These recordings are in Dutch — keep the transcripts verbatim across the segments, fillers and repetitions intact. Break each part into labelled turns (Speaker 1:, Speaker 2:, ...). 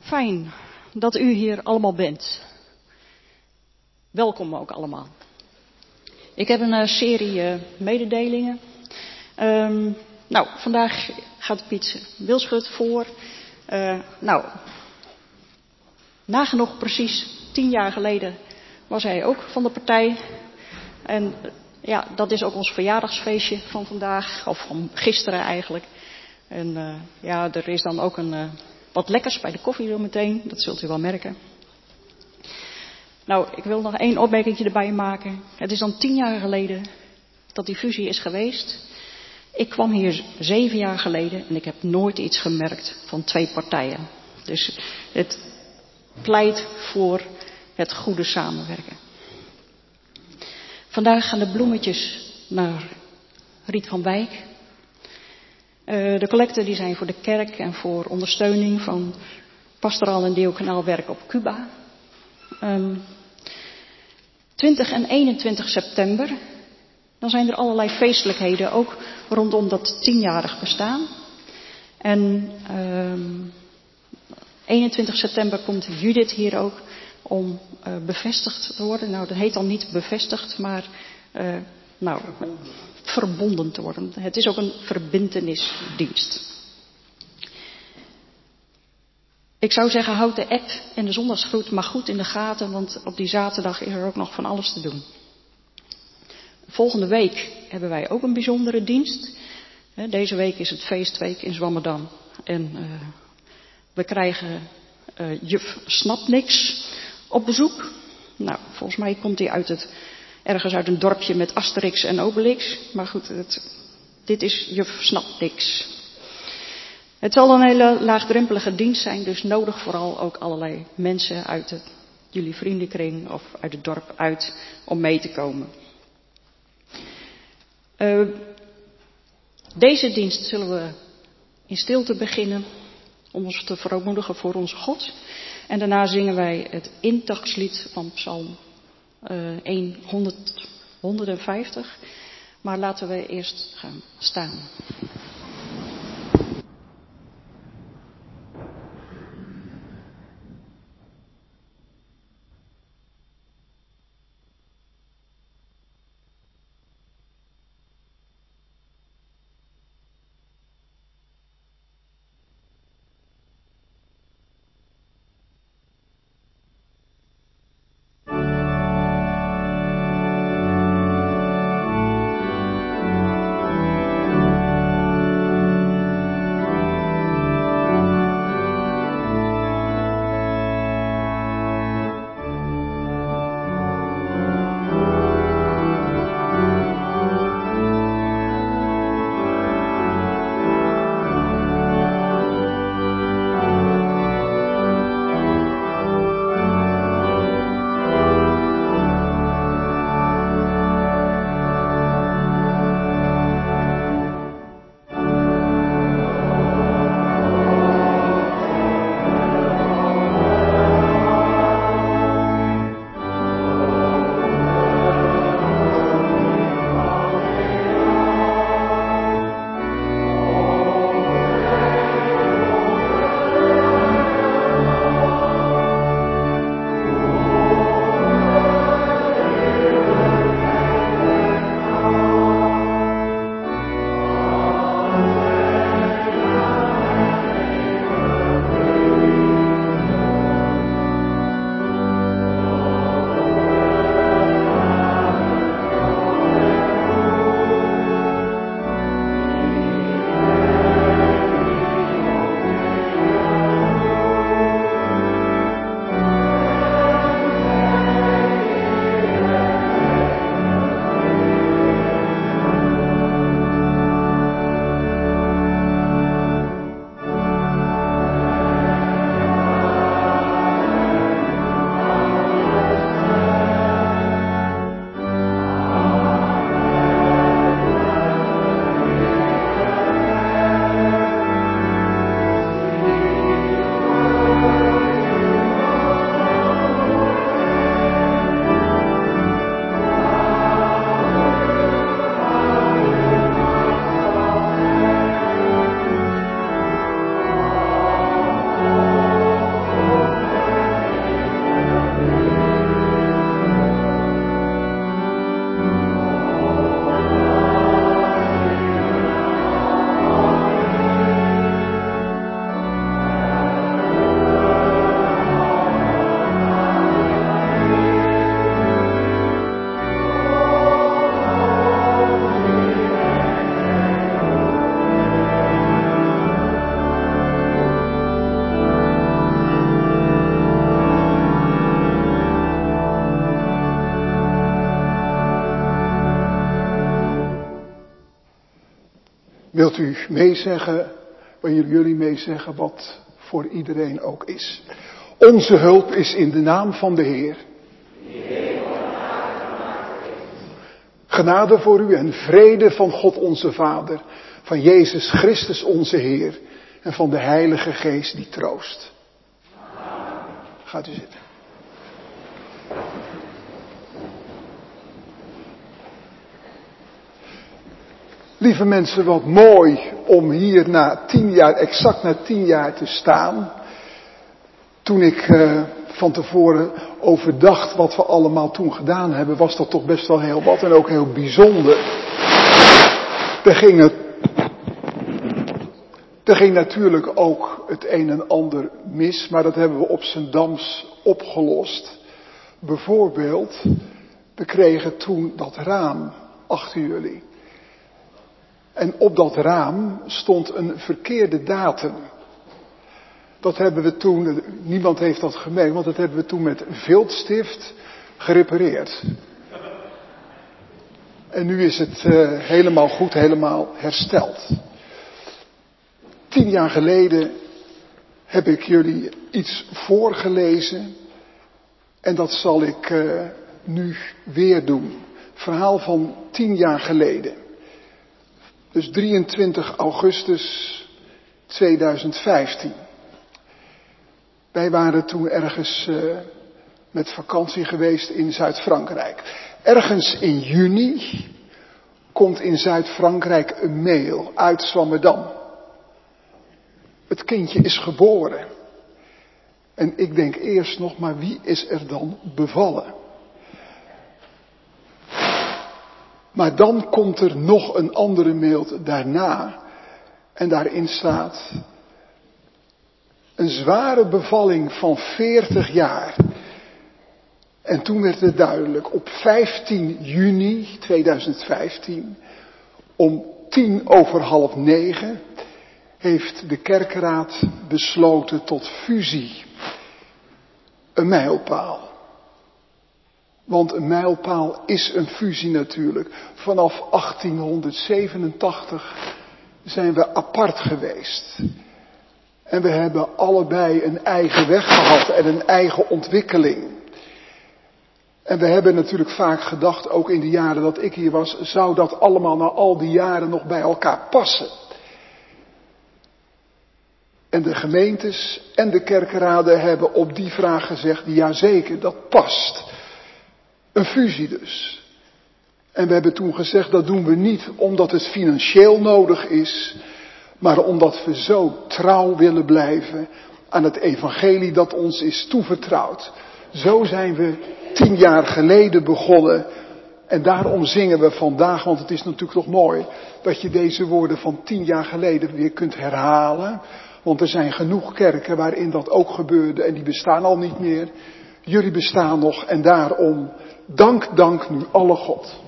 Speaker 1: Fijn dat u hier allemaal bent. Welkom ook allemaal. Ik heb een uh, serie uh, mededelingen. Um, nou, vandaag gaat Piet Wilschut voor. Uh, nou, nagenoeg precies tien jaar geleden was hij ook van de partij. En uh, ja, dat is ook ons verjaardagsfeestje van vandaag, of van gisteren eigenlijk. En uh, ja, er is dan ook een... Uh, Wat lekkers bij de koffie zo meteen, dat zult u wel merken. Nou, ik wil nog één opmerking erbij maken. Het is dan tien jaar geleden dat die fusie is geweest. Ik kwam hier zeven jaar geleden en ik heb nooit iets gemerkt van twee partijen. Dus het pleit voor het goede samenwerken. Vandaag gaan de bloemetjes naar Riet van Wijk. Uh, de collecten die zijn voor de kerk en voor ondersteuning van pastoraal en diaconaal werk op Cuba. Um, twintig en eenentwintig september, dan zijn er allerlei feestelijkheden, ook rondom dat tienjarig bestaan. En um, eenentwintig september komt Judith hier ook om uh, bevestigd te worden. Nou, dat heet dan niet bevestigd, maar uh, nou... verbonden te worden. Het is ook een verbintenisdienst. Ik zou zeggen, houd de app en de zondagsgroet maar goed in de gaten, want op die zaterdag is er ook nog van alles te doen. Volgende week hebben wij ook een bijzondere dienst. Deze week is het feestweek in Zwammerdam. En uh, we krijgen uh, juf Snapniks op bezoek. Nou, volgens mij komt hij uit het... Ergens uit een dorpje met Asterix en Obelix. Maar goed, het, dit is juf snapt niks. Het zal een hele laagdrempelige dienst zijn. Dus nodig vooral ook allerlei mensen uit de, jullie vriendenkring of uit het dorp uit om mee te komen. Uh, deze dienst zullen we in stilte beginnen. Om ons te verootmoedigen voor onze God. En daarna zingen wij het intachtslied van Psalm Uh, honderdvijftig. Maar laten we eerst gaan staan.
Speaker 2: Wilt u meezeggen, willen jullie meezeggen wat voor iedereen ook is? Onze hulp is in de naam van de Heer. Genade voor u en vrede van God onze Vader, van Jezus Christus onze Heer en van de Heilige Geest die troost. Gaat u zitten. Lieve mensen, wat mooi om hier na tien jaar, exact na tien jaar te staan. Toen ik uh, van tevoren overdacht wat we allemaal toen gedaan hebben, was dat toch best wel heel wat en ook heel bijzonder. Er ging, het, er ging natuurlijk ook het een en ander mis, maar dat hebben we op z'n Dams opgelost. Bijvoorbeeld, we kregen toen dat raam achter jullie. En op dat raam stond een verkeerde datum. Dat hebben we toen, niemand heeft dat gemerkt, want dat hebben we toen met viltstift gerepareerd. En nu is het uh, helemaal goed, helemaal hersteld. Tien jaar geleden heb ik jullie iets voorgelezen. En dat zal ik uh, nu weer doen. Verhaal van tien jaar geleden. Dus drieëntwintig augustus tweeduizend vijftien. Wij waren toen ergens uh, met vakantie geweest in Zuid-Frankrijk. Ergens in juni komt in Zuid-Frankrijk een mail uit Zwammerdam. Het kindje is geboren. En ik denk eerst nog, maar wie is er dan bevallen? Maar dan komt er nog een andere mail daarna. En daarin staat: een zware bevalling van veertig jaar. En toen werd het duidelijk, op vijftien juni tweeduizend vijftien, om tien over half negen, heeft de kerkraad besloten tot fusie. Een mijlpaal. Want een mijlpaal is een fusie natuurlijk. Vanaf achttienhonderdzevenentachtig zijn we apart geweest. En we hebben allebei een eigen weg gehad en een eigen ontwikkeling. En we hebben natuurlijk vaak gedacht, ook in de jaren dat ik hier was, zou dat allemaal na al die jaren nog bij elkaar passen? En de gemeentes en de kerkraden hebben op die vraag gezegd, ja zeker, dat past. Een fusie dus. En we hebben toen gezegd, dat doen we niet omdat het financieel nodig is, maar omdat we zo trouw willen blijven aan het evangelie dat ons is toevertrouwd. Zo zijn we tien jaar geleden begonnen. En daarom zingen we vandaag, want het is natuurlijk toch mooi dat je deze woorden van tien jaar geleden weer kunt herhalen. Want er zijn genoeg kerken waarin dat ook gebeurde en die bestaan al niet meer. Jullie bestaan nog en daarom dank, dank nu alle God.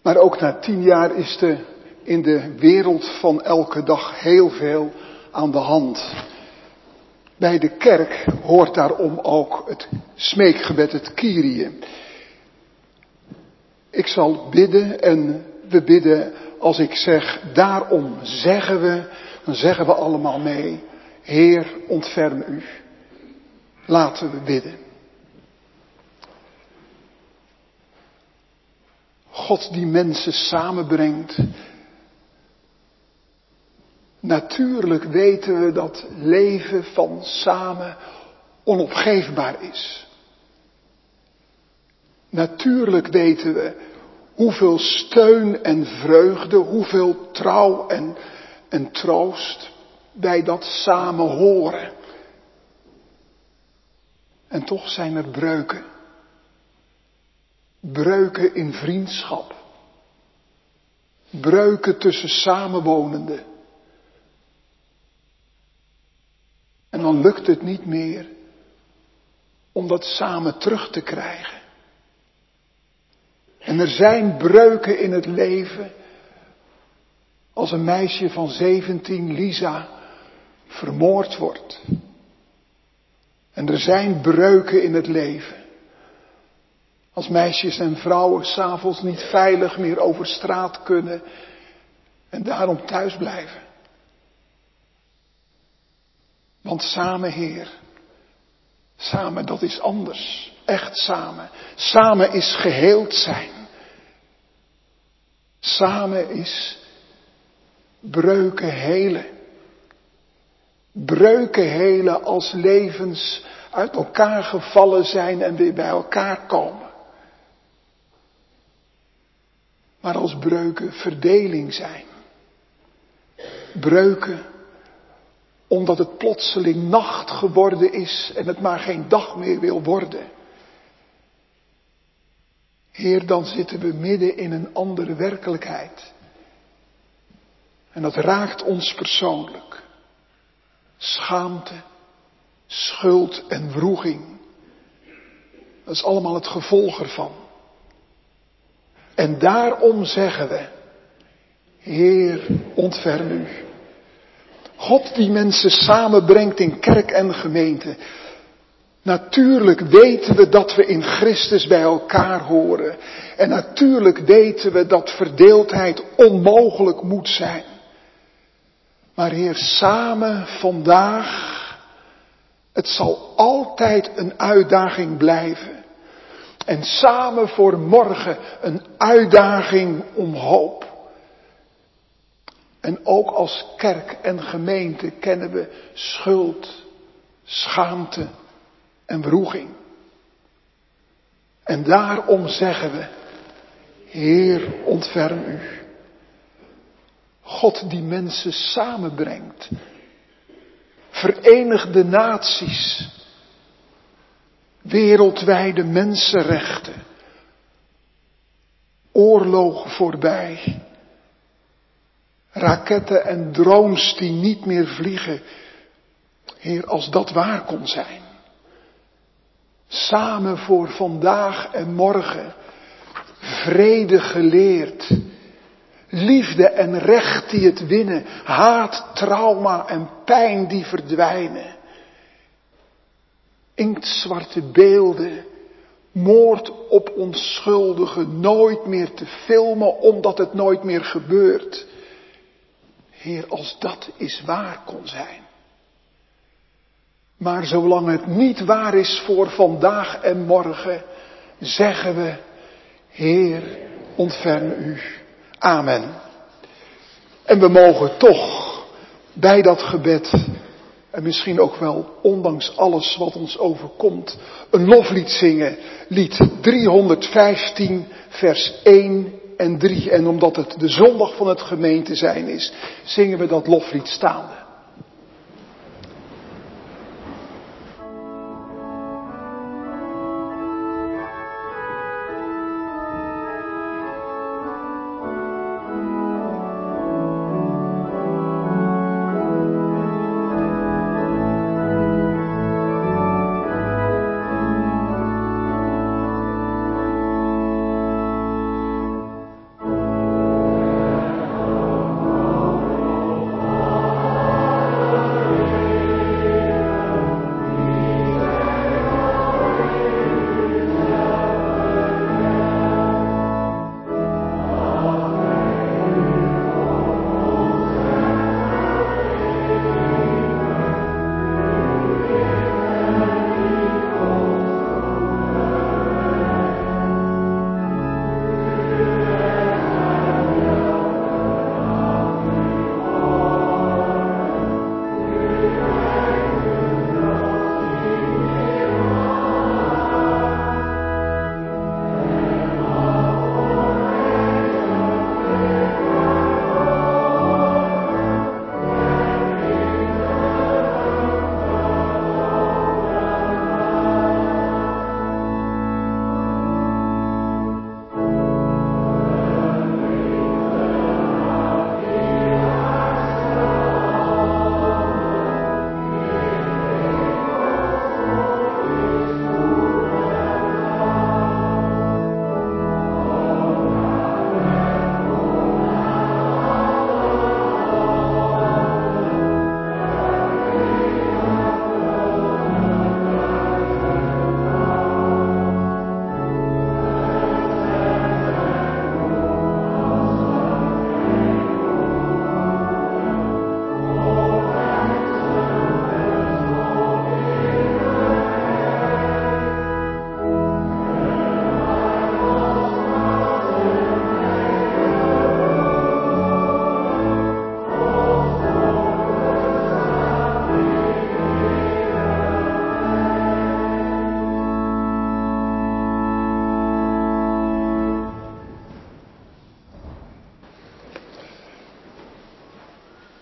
Speaker 2: Maar ook na tien jaar is er in de wereld van elke dag heel veel aan de hand. Bij de kerk hoort daarom ook het smeekgebed, het Kyrie. Ik zal bidden en we bidden als ik zeg, daarom zeggen we, dan zeggen we allemaal mee, Heer, ontferm u. Laten we bidden. God die mensen samenbrengt. Natuurlijk weten we dat leven van samen onopgeefbaar is. Natuurlijk weten we hoeveel steun en vreugde, hoeveel trouw en, en troost bij dat samen horen. En toch zijn er breuken. Breuken in vriendschap. Breuken tussen samenwonenden. En dan lukt het niet meer om dat samen terug te krijgen. En er zijn breuken in het leven. Als een meisje van zeventien, Lisa, vermoord wordt. En er zijn breuken in het leven. Als meisjes en vrouwen 's avonds niet veilig meer over straat kunnen en daarom thuis blijven. Want samen, Heer, samen dat is anders. Echt samen. Samen is geheeld zijn. Samen is breuken helen. Breuken helen als levens uit elkaar gevallen zijn en weer bij elkaar komen. Maar als breuken verdeling zijn. Breuken omdat het plotseling nacht geworden is en het maar geen dag meer wil worden. Heer, dan zitten we midden in een andere werkelijkheid. En dat raakt ons persoonlijk. Schaamte, schuld en wroeging. Dat is allemaal het gevolg ervan. En daarom zeggen we, Heer, ontferm u. God die mensen samenbrengt in kerk en gemeente. Natuurlijk weten we dat we in Christus bij elkaar horen. En natuurlijk weten we dat verdeeldheid onmogelijk moet zijn. Maar Heer, samen vandaag, het zal altijd een uitdaging blijven. En samen voor morgen een uitdaging om hoop. En ook als kerk en gemeente kennen we schuld, schaamte en wroeging. En daarom zeggen we, Heer, ontferm u. God die mensen samenbrengt. Verenigde naties. Wereldwijde mensenrechten. Oorlogen voorbij. Raketten en drones die niet meer vliegen. Heer, als dat waar kon zijn. Samen voor vandaag en morgen. Vrede geleerd. Liefde en recht die het winnen. Haat, trauma en pijn die verdwijnen. Inktzwarte beelden. Moord op onschuldigen. Nooit meer te filmen omdat het nooit meer gebeurt. Heer, als dat is waar kon zijn. Maar zolang het niet waar is voor vandaag en morgen, zeggen we, Heer, ontferm u. Amen. En we mogen toch bij dat gebed, en misschien ook wel ondanks alles wat ons overkomt, een loflied zingen. Lied driehonderdvijftien, vers één en drie. En omdat het de zondag van het gemeente zijn is, zingen we dat loflied staande.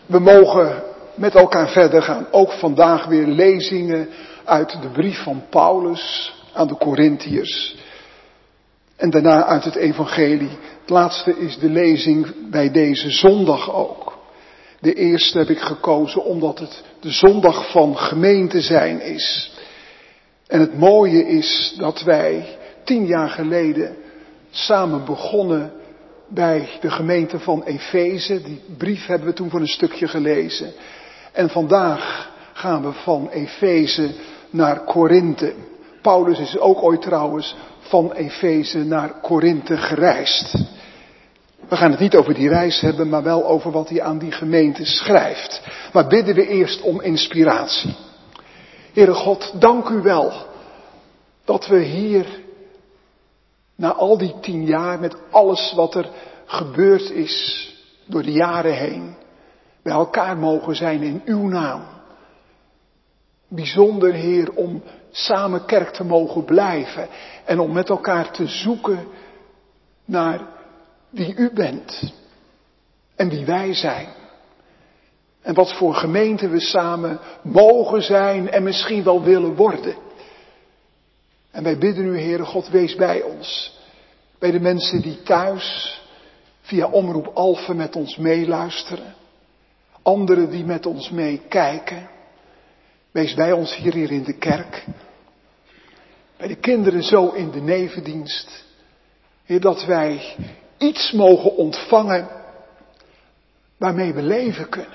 Speaker 2: We mogen met elkaar verder gaan. Ook vandaag weer lezingen uit de brief van Paulus aan de Korintiërs. En daarna uit het evangelie. Het laatste is de lezing bij deze zondag ook. De eerste heb ik gekozen omdat het de zondag van gemeente zijn is. En het mooie is dat wij tien jaar geleden samen begonnen bij de gemeente van Efeze. Die brief hebben we toen voor een stukje gelezen. En vandaag gaan we van Efeze naar Korinthe. Paulus is ook ooit trouwens van Efeze naar Korinthe gereisd. We gaan het niet over die reis hebben, maar wel over wat hij aan die gemeente schrijft. Maar bidden we eerst om inspiratie. Heere God, dank u wel dat we hier na al die tien jaar met alles wat er gebeurd is door de jaren heen, bij elkaar mogen zijn in uw naam. Bijzonder, Heer, om samen kerk te mogen blijven en om met elkaar te zoeken naar wie u bent en wie wij zijn. En wat voor gemeente we samen mogen zijn en misschien wel willen worden. En wij bidden u, Heere God, wees bij ons. Bij de mensen die thuis via Omroep Alphen met ons meeluisteren. Anderen die met ons meekijken. Wees bij ons hier, hier in de kerk. Bij de kinderen zo in de nevendienst. Heer, dat wij iets mogen ontvangen waarmee we leven kunnen.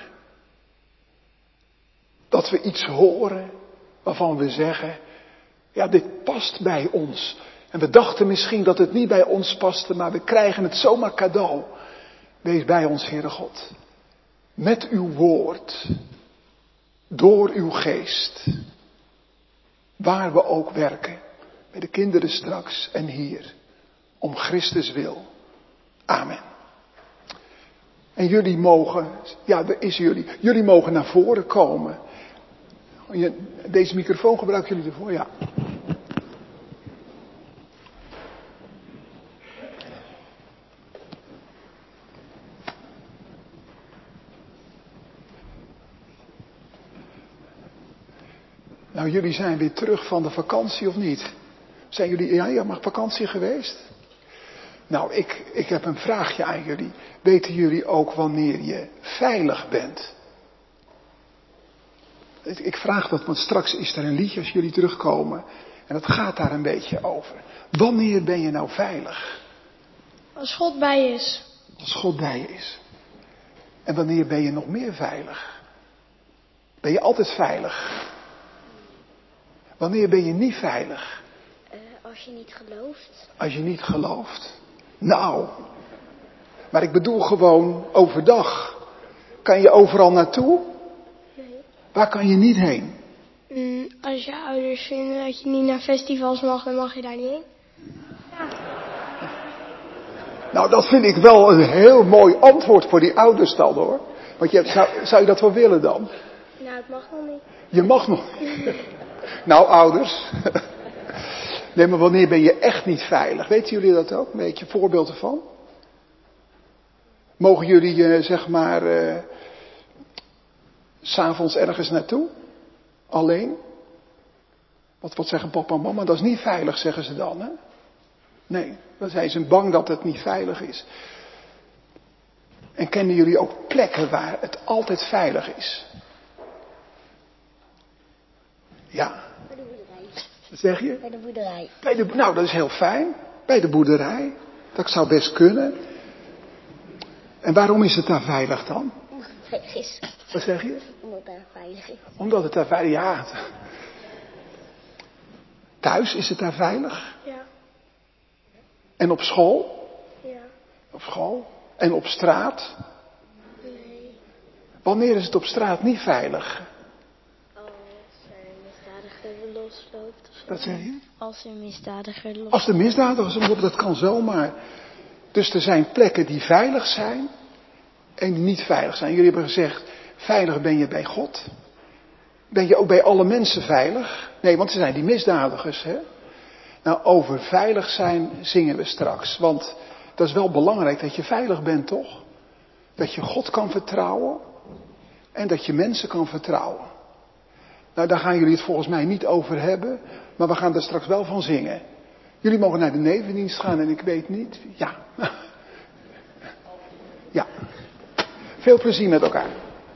Speaker 2: Dat we iets horen waarvan we zeggen, ja, dit past bij ons. En we dachten misschien dat het niet bij ons paste, maar we krijgen het zomaar cadeau. Wees bij ons, Heere God. Met uw woord. Door uw geest. Waar we ook werken. Bij de kinderen straks en hier. Om Christus wil. Amen. En jullie mogen, ja, daar is jullie. Jullie mogen naar voren komen. Deze microfoon gebruiken jullie ervoor, ja. Nou, jullie zijn weer terug van de vakantie of niet? Zijn jullie, ja, ja, maar vakantie geweest? Nou, ik, ik heb een vraagje aan jullie. Weten jullie ook wanneer je veilig bent? Ik vraag dat, want straks is er een liedje als jullie terugkomen. En dat gaat daar een beetje over. Wanneer ben je nou veilig?
Speaker 3: Als God bij je is.
Speaker 2: Als God bij je is. En wanneer ben je nog meer veilig? Ben je altijd veilig? Wanneer ben je niet veilig?
Speaker 3: Uh, als je niet gelooft.
Speaker 2: Als je niet gelooft. Nou. Maar ik bedoel gewoon overdag. Kan je overal naartoe?
Speaker 3: Nee.
Speaker 2: Waar kan je niet heen?
Speaker 3: Mm, als je ouders vinden dat je niet naar festivals mag, dan mag je daar niet heen. Ja.
Speaker 2: Nou, dat vind ik wel een heel mooi antwoord voor die ouders dan, hoor. Want je, zou, zou je dat wel willen dan?
Speaker 3: Nou, het mag nog niet.
Speaker 2: Je mag nog. Nou, ouders. Nee, maar wanneer ben je echt niet veilig? Weten jullie dat ook? Een beetje voorbeelden van? Mogen jullie, uh, zeg maar, uh, 's avonds ergens naartoe? Alleen? Wat, wat zeggen papa en mama? Dat is niet veilig, zeggen ze dan, hè? Nee, dan zijn ze bang dat het niet veilig is. En kennen jullie ook plekken waar het altijd veilig is? Ja.
Speaker 3: Bij de boerderij.
Speaker 2: Wat zeg je?
Speaker 3: Bij de boerderij.
Speaker 2: Bij de, nou, dat is heel fijn. Bij de boerderij. Dat zou best kunnen. En waarom is het daar veilig dan?
Speaker 3: Omdat het veilig is.
Speaker 2: Wat zeg je?
Speaker 3: Omdat het daar veilig is.
Speaker 2: Omdat het daar veilig is. Ja. Thuis is het daar veilig.
Speaker 3: Ja.
Speaker 2: En op school?
Speaker 3: Ja.
Speaker 2: Op school. En op straat?
Speaker 3: Nee.
Speaker 2: Wanneer is het op straat niet veilig?
Speaker 3: Als er een misdadiger losloopt of zo.
Speaker 2: Dat zeg je?
Speaker 3: Als er een misdadiger losloopt.
Speaker 2: Als de misdadigers omlopen, dat kan zomaar. Dus er zijn plekken die veilig zijn en die niet veilig zijn. Jullie hebben gezegd, veilig ben je bij God. Ben je ook bij alle mensen veilig? Nee, want er zijn die misdadigers, hè? Nou, over veilig zijn zingen we straks. Want dat is wel belangrijk dat je veilig bent, toch? Dat je God kan vertrouwen. En dat je mensen kan vertrouwen. Nou, daar gaan jullie het volgens mij niet over hebben. Maar we gaan er straks wel van zingen. Jullie mogen naar de nevendienst gaan en ik weet niet. Ja. Ja. Veel plezier met elkaar.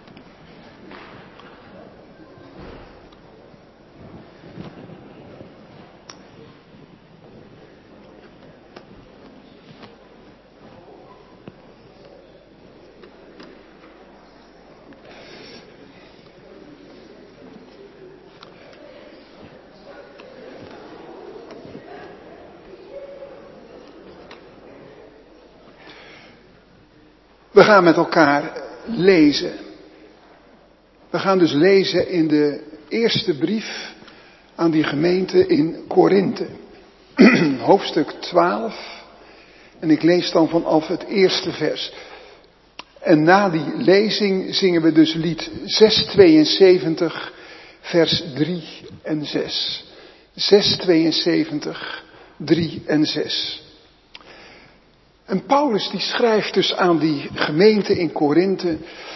Speaker 2: We gaan met elkaar lezen. We gaan dus lezen in de eerste brief aan die gemeente in Korinthe. Hoofdstuk twaalf. En ik lees dan vanaf het eerste vers. En na die lezing zingen we dus lied zeshonderdtweeënzeventig, vers drie en zes. zeshonderdtweeënzeventig, drie en zes. En Paulus die schrijft dus aan die gemeente in Korinthe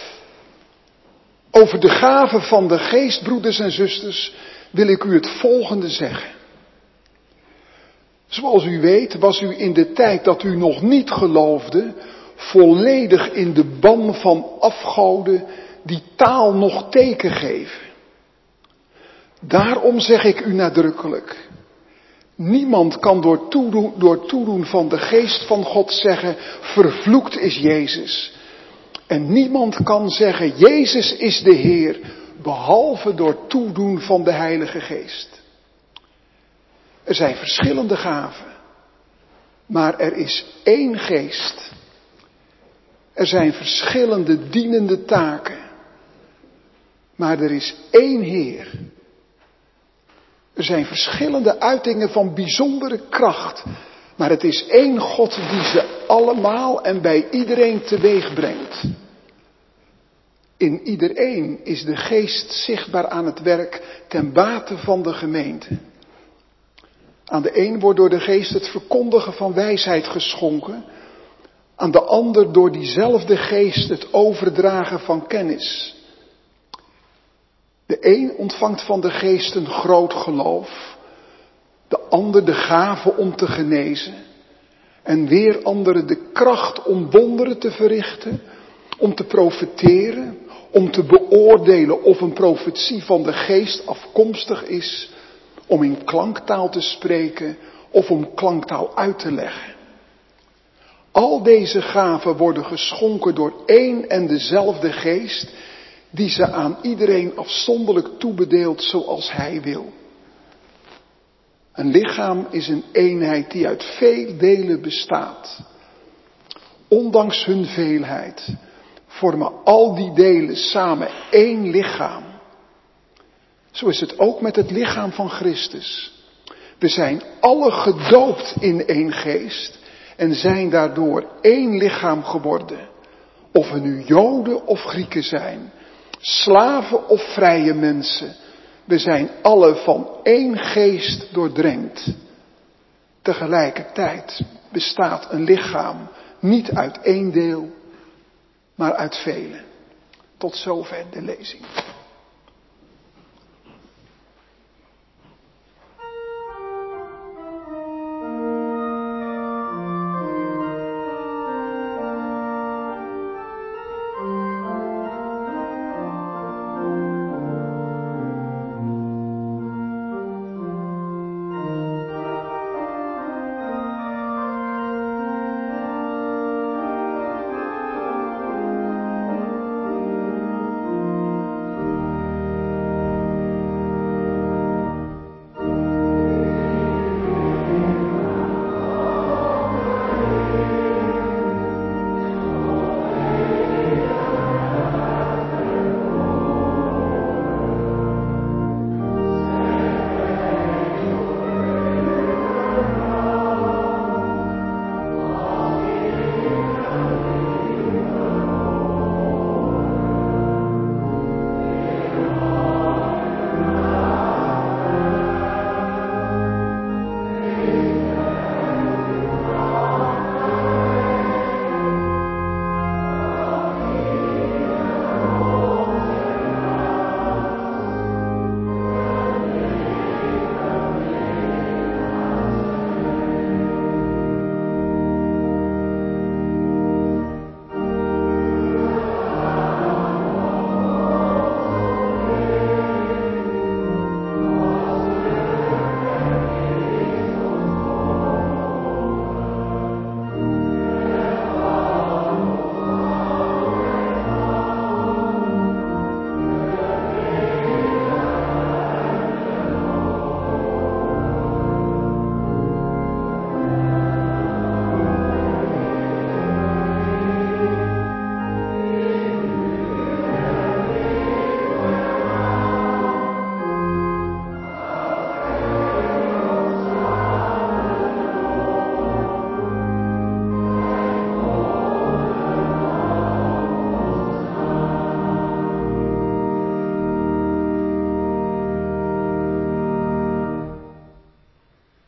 Speaker 2: over de gave van de geest, broeders en zusters, wil ik u het volgende zeggen. Zoals u weet was u in de tijd dat u nog niet geloofde, volledig in de ban van afgoden die taal nog teken geven. Daarom zeg ik u nadrukkelijk. Niemand kan door toedoen, door toedoen van de geest van God zeggen, vervloekt is Jezus. En niemand kan zeggen, Jezus is de Heer, behalve door toedoen van de Heilige Geest. Er zijn verschillende gaven, maar er is één geest. Er zijn verschillende dienende taken, maar er is één Heer. Er zijn verschillende uitingen van bijzondere kracht. Maar het is één God die ze allemaal en bij iedereen teweeg brengt. In iedereen is de geest zichtbaar aan het werk ten bate van de gemeente. Aan de een wordt door de geest het verkondigen van wijsheid geschonken. Aan de ander door diezelfde geest het overdragen van kennis. De een ontvangt van de geest een groot geloof, de ander de gave om te genezen en weer anderen de kracht om wonderen te verrichten, om te profeteren, om te beoordelen of een profetie van de geest afkomstig is, om in klanktaal te spreken of om klanktaal uit te leggen. Al deze gaven worden geschonken door één en dezelfde geest, die ze aan iedereen afzonderlijk toebedeelt zoals hij wil. Een lichaam is een eenheid die uit veel delen bestaat. Ondanks hun veelheid vormen al die delen samen één lichaam. Zo is het ook met het lichaam van Christus. We zijn alle gedoopt in één geest en zijn daardoor één lichaam geworden. Of we nu Joden of Grieken zijn, slaven of vrije mensen, we zijn alle van één geest doordrenkt. Tegelijkertijd bestaat een lichaam niet uit één deel, maar uit vele. Tot zover de lezing.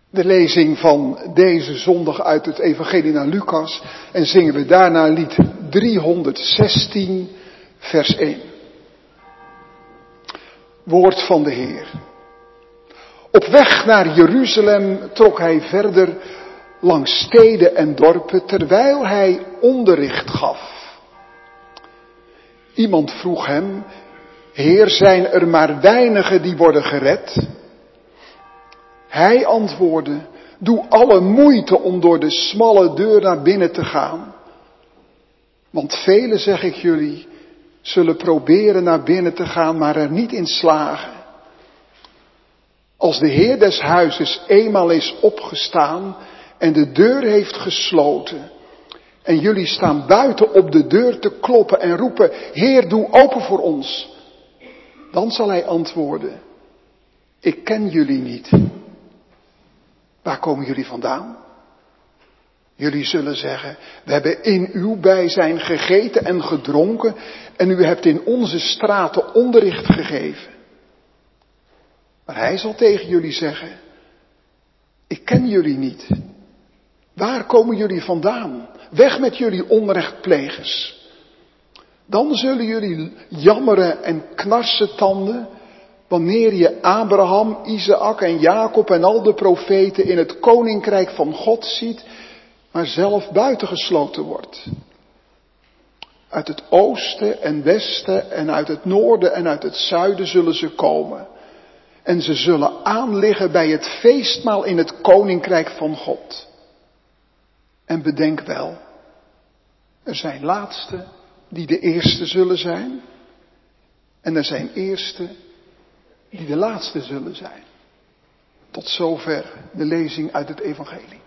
Speaker 2: de lezing van deze zondag uit het Evangelie naar Lucas en zingen we daarna lied driehonderdzestien, vers één. Woord van de Heer. Op weg naar Jeruzalem trok hij verder langs steden en dorpen terwijl hij onderricht gaf. Iemand vroeg hem: Heer, zijn er maar weinigen die worden gered? Hij antwoordde: doe alle moeite om door de smalle deur naar binnen te gaan. Want velen, zeg ik jullie, zullen proberen naar binnen te gaan, maar er niet in slagen. Als de Heer des huizes eenmaal is opgestaan en de deur heeft gesloten, en jullie staan buiten op de deur te kloppen en roepen: Heer, doe open voor ons. Dan zal hij antwoorden: ik ken jullie niet. Waar komen jullie vandaan? Jullie zullen zeggen: we hebben in uw bijzijn gegeten en gedronken en u hebt in onze straten onderricht gegeven. Maar hij zal tegen jullie zeggen: ik ken jullie niet. Waar komen jullie vandaan? Weg met jullie onrechtplegers. Dan zullen jullie jammeren en knarsen tanden wanneer je Abraham, Isaac en Jacob en al de profeten in het koninkrijk van God ziet, maar zelf buitengesloten wordt. Uit het oosten en westen en uit het noorden en uit het zuiden zullen ze komen. En ze zullen aanliggen bij het feestmaal in het koninkrijk van God. En bedenk wel, er zijn laatsten die de eerste zullen zijn. En er zijn eersten die de laatste zullen zijn. Tot zover de lezing uit het Evangelie.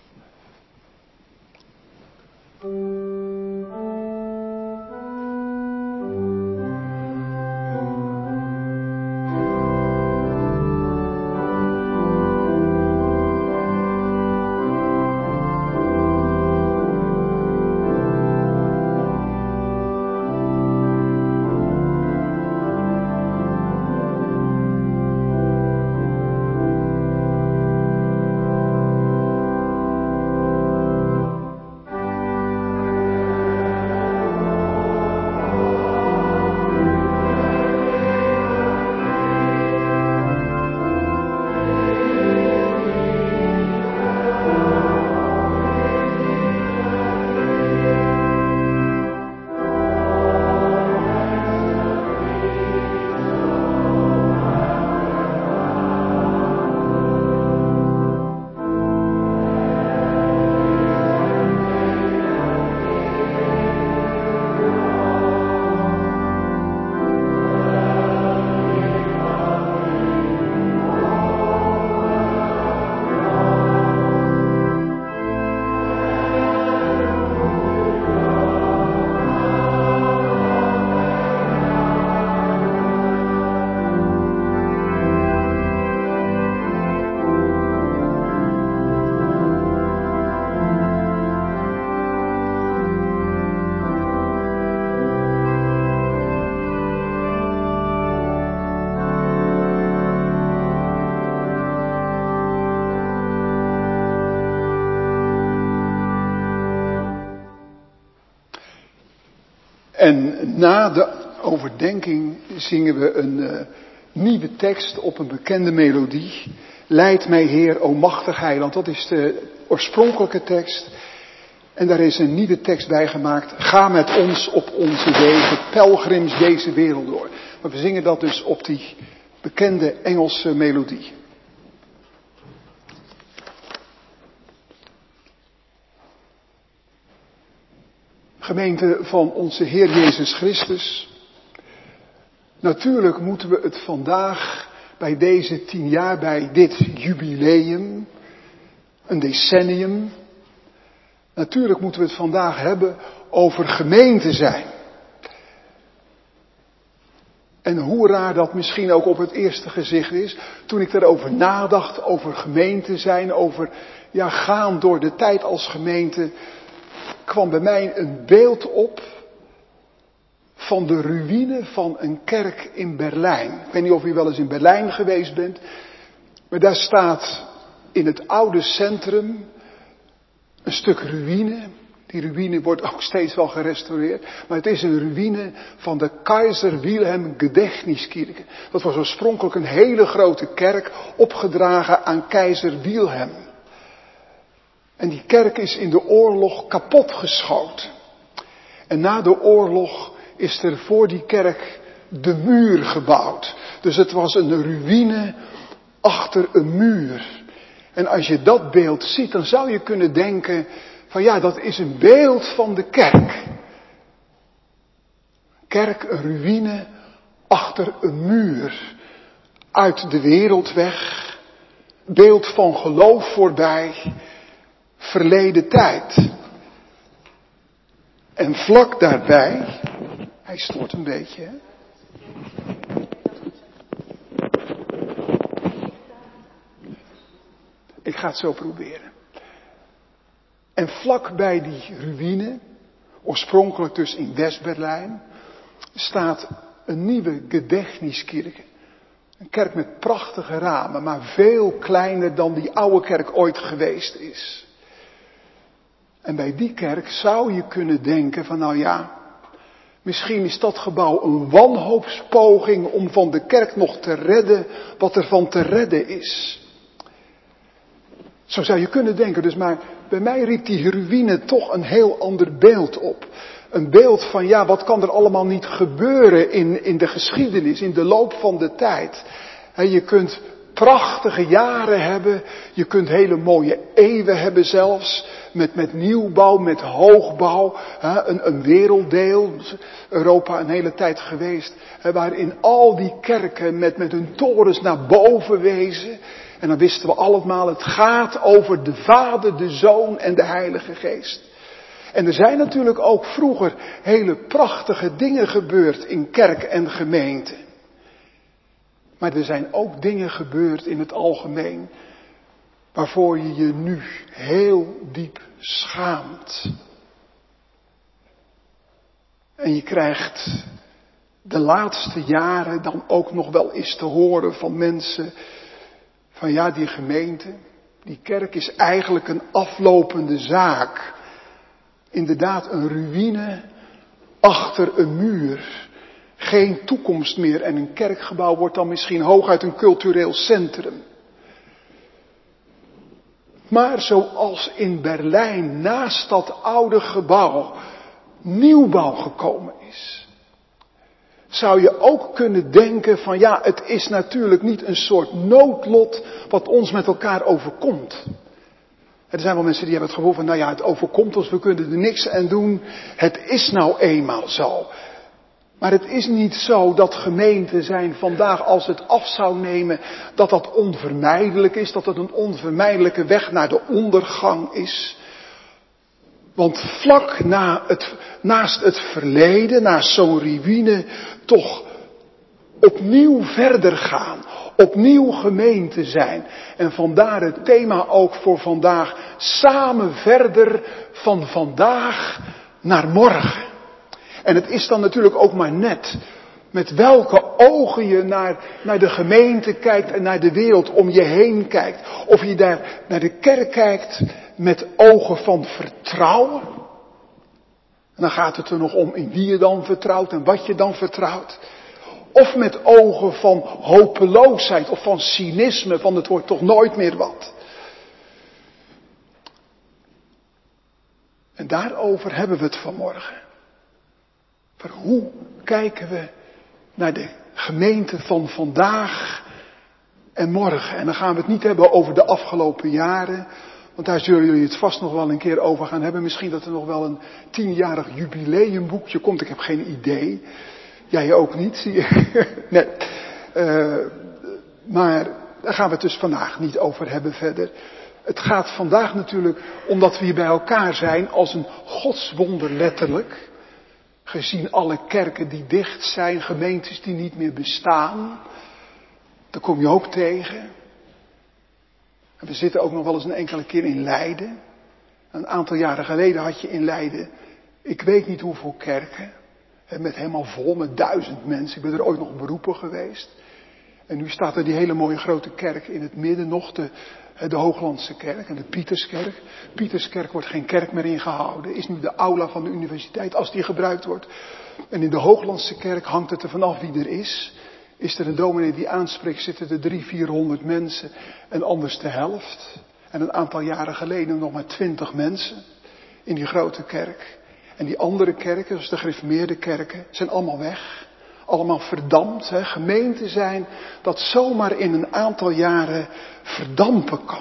Speaker 2: En na de overdenking zingen we een uh, nieuwe tekst op een bekende melodie. Leid mij Heer, o machtig heiland. Dat is de oorspronkelijke tekst. En daar is een nieuwe tekst bij gemaakt. Ga met ons op onze wegen, pelgrims deze wereld door. Maar we zingen dat dus op die bekende Engelse melodie. Gemeente van onze Heer Jezus Christus. Natuurlijk moeten we het vandaag bij deze tien jaar, bij dit jubileum, een decennium. Natuurlijk moeten we het vandaag hebben over gemeente zijn. En hoe raar dat misschien ook op het eerste gezicht is. Toen ik erover nadacht, over gemeente zijn, over ja, gaan door de tijd als gemeente, kwam bij mij een beeld op van de ruïne van een kerk in Berlijn. Ik weet niet of u wel eens in Berlijn geweest bent, maar daar staat in het oude centrum een stuk ruïne. Die ruïne wordt ook steeds wel gerestaureerd. Maar het is een ruïne van de Kaiser Wilhelm Gedächtniskirche. Dat was oorspronkelijk een hele grote kerk opgedragen aan keizer Wilhelm. En die kerk is in de oorlog kapotgeschoten. En na de oorlog is er voor die kerk de muur gebouwd. Dus het was een ruïne achter een muur. En als je dat beeld ziet, dan zou je kunnen denken van ja, dat is een beeld van de kerk. Kerk, een ruïne achter een muur. Uit de wereld weg. Beeld van geloof voorbij. Verleden tijd. En vlak daarbij, hij stoort een beetje, hè? Ik ga het zo proberen. En vlak bij die ruïne, oorspronkelijk dus in West-Berlijn, staat een nieuwe Gedächtniskirche. Een kerk met prachtige ramen, maar veel kleiner dan die oude kerk ooit geweest is. En bij die kerk zou je kunnen denken van nou ja, misschien is dat gebouw een wanhoopspoging om van de kerk nog te redden wat er van te redden is. Zo zou je kunnen denken, dus maar bij mij riep die ruïne toch een heel ander beeld op. Een beeld van ja, wat kan er allemaal niet gebeuren in, in de geschiedenis, in de loop van de tijd. En je kunt prachtige jaren hebben, je kunt hele mooie eeuwen hebben zelfs, met, met nieuwbouw, met hoogbouw, hè, een, een werelddeel, Europa een hele tijd geweest, hè, waarin al die kerken met, met hun torens naar boven wezen. En dan wisten we allemaal, het gaat over de Vader, de Zoon en de Heilige Geest. En er zijn natuurlijk ook vroeger hele prachtige dingen gebeurd in kerk en gemeente. Maar er zijn ook dingen gebeurd in het algemeen waarvoor je je nu heel diep schaamt. En je krijgt de laatste jaren dan ook nog wel eens te horen van mensen van ja, die gemeente, die kerk is eigenlijk een aflopende zaak. Inderdaad een ruïne achter een muur. Geen toekomst meer en een kerkgebouw wordt dan misschien hooguit een cultureel centrum. Maar zoals in Berlijn naast dat oude gebouw nieuwbouw gekomen is, zou je ook kunnen denken van ja, het is natuurlijk niet een soort noodlot wat ons met elkaar overkomt. Er zijn wel mensen die hebben het gevoel van nou ja, het overkomt ons, we kunnen er niks aan doen. Het is nou eenmaal zo. Maar het is niet zo dat gemeenten zijn vandaag, als het af zou nemen, dat dat onvermijdelijk is, dat het een onvermijdelijke weg naar de ondergang is. Want vlak na het, naast het verleden, naast zo'n ruïne, toch opnieuw verder gaan, opnieuw gemeente zijn. En vandaar het thema ook voor vandaag, samen verder van vandaag naar morgen. En het is dan natuurlijk ook maar net met welke ogen je naar, naar de gemeente kijkt en naar de wereld om je heen kijkt. Of je daar naar de kerk kijkt met ogen van vertrouwen. En dan gaat het er nog om in wie je dan vertrouwt en wat je dan vertrouwt. Of met ogen van hopeloosheid of van cynisme, van het wordt toch nooit meer wat. En daarover hebben we het vanmorgen. Maar hoe kijken we naar de gemeente van vandaag en morgen? En dan gaan we het niet hebben over de afgelopen jaren. Want daar zullen jullie het vast nog wel een keer over gaan hebben. Misschien dat er nog wel een tienjarig jubileumboekje komt. Ik heb geen idee. Jij ook niet, zie je. Nee. Uh, maar daar gaan we het dus vandaag niet over hebben verder. Het gaat vandaag natuurlijk omdat we hier bij elkaar zijn als een godswonder letterlijk. Gezien alle kerken die dicht zijn, gemeentes die niet meer bestaan. Daar kom je ook tegen. En we zitten ook nog wel eens een enkele keer in Leiden. Een aantal jaren geleden had je in Leiden, ik weet niet hoeveel kerken. Met helemaal vol, met duizend mensen. Ik ben er ooit nog beroepen geweest. En nu staat er die hele mooie grote kerk in het midden nog te, De Hooglandse kerk en de Pieterskerk. Pieterskerk wordt geen kerk meer ingehouden. Is nu de aula van de universiteit als die gebruikt wordt. En in de Hooglandse kerk hangt het er vanaf wie er is. Is er een dominee die aanspreekt, zitten er drie, vierhonderd mensen. En anders de helft. En een aantal jaren geleden nog maar twintig mensen. In die grote kerk. En die andere kerken, zoals de gereformeerde kerken, zijn allemaal weg. Allemaal verdampt. Hè. Gemeenten zijn dat zomaar in een aantal jaren verdampen kan.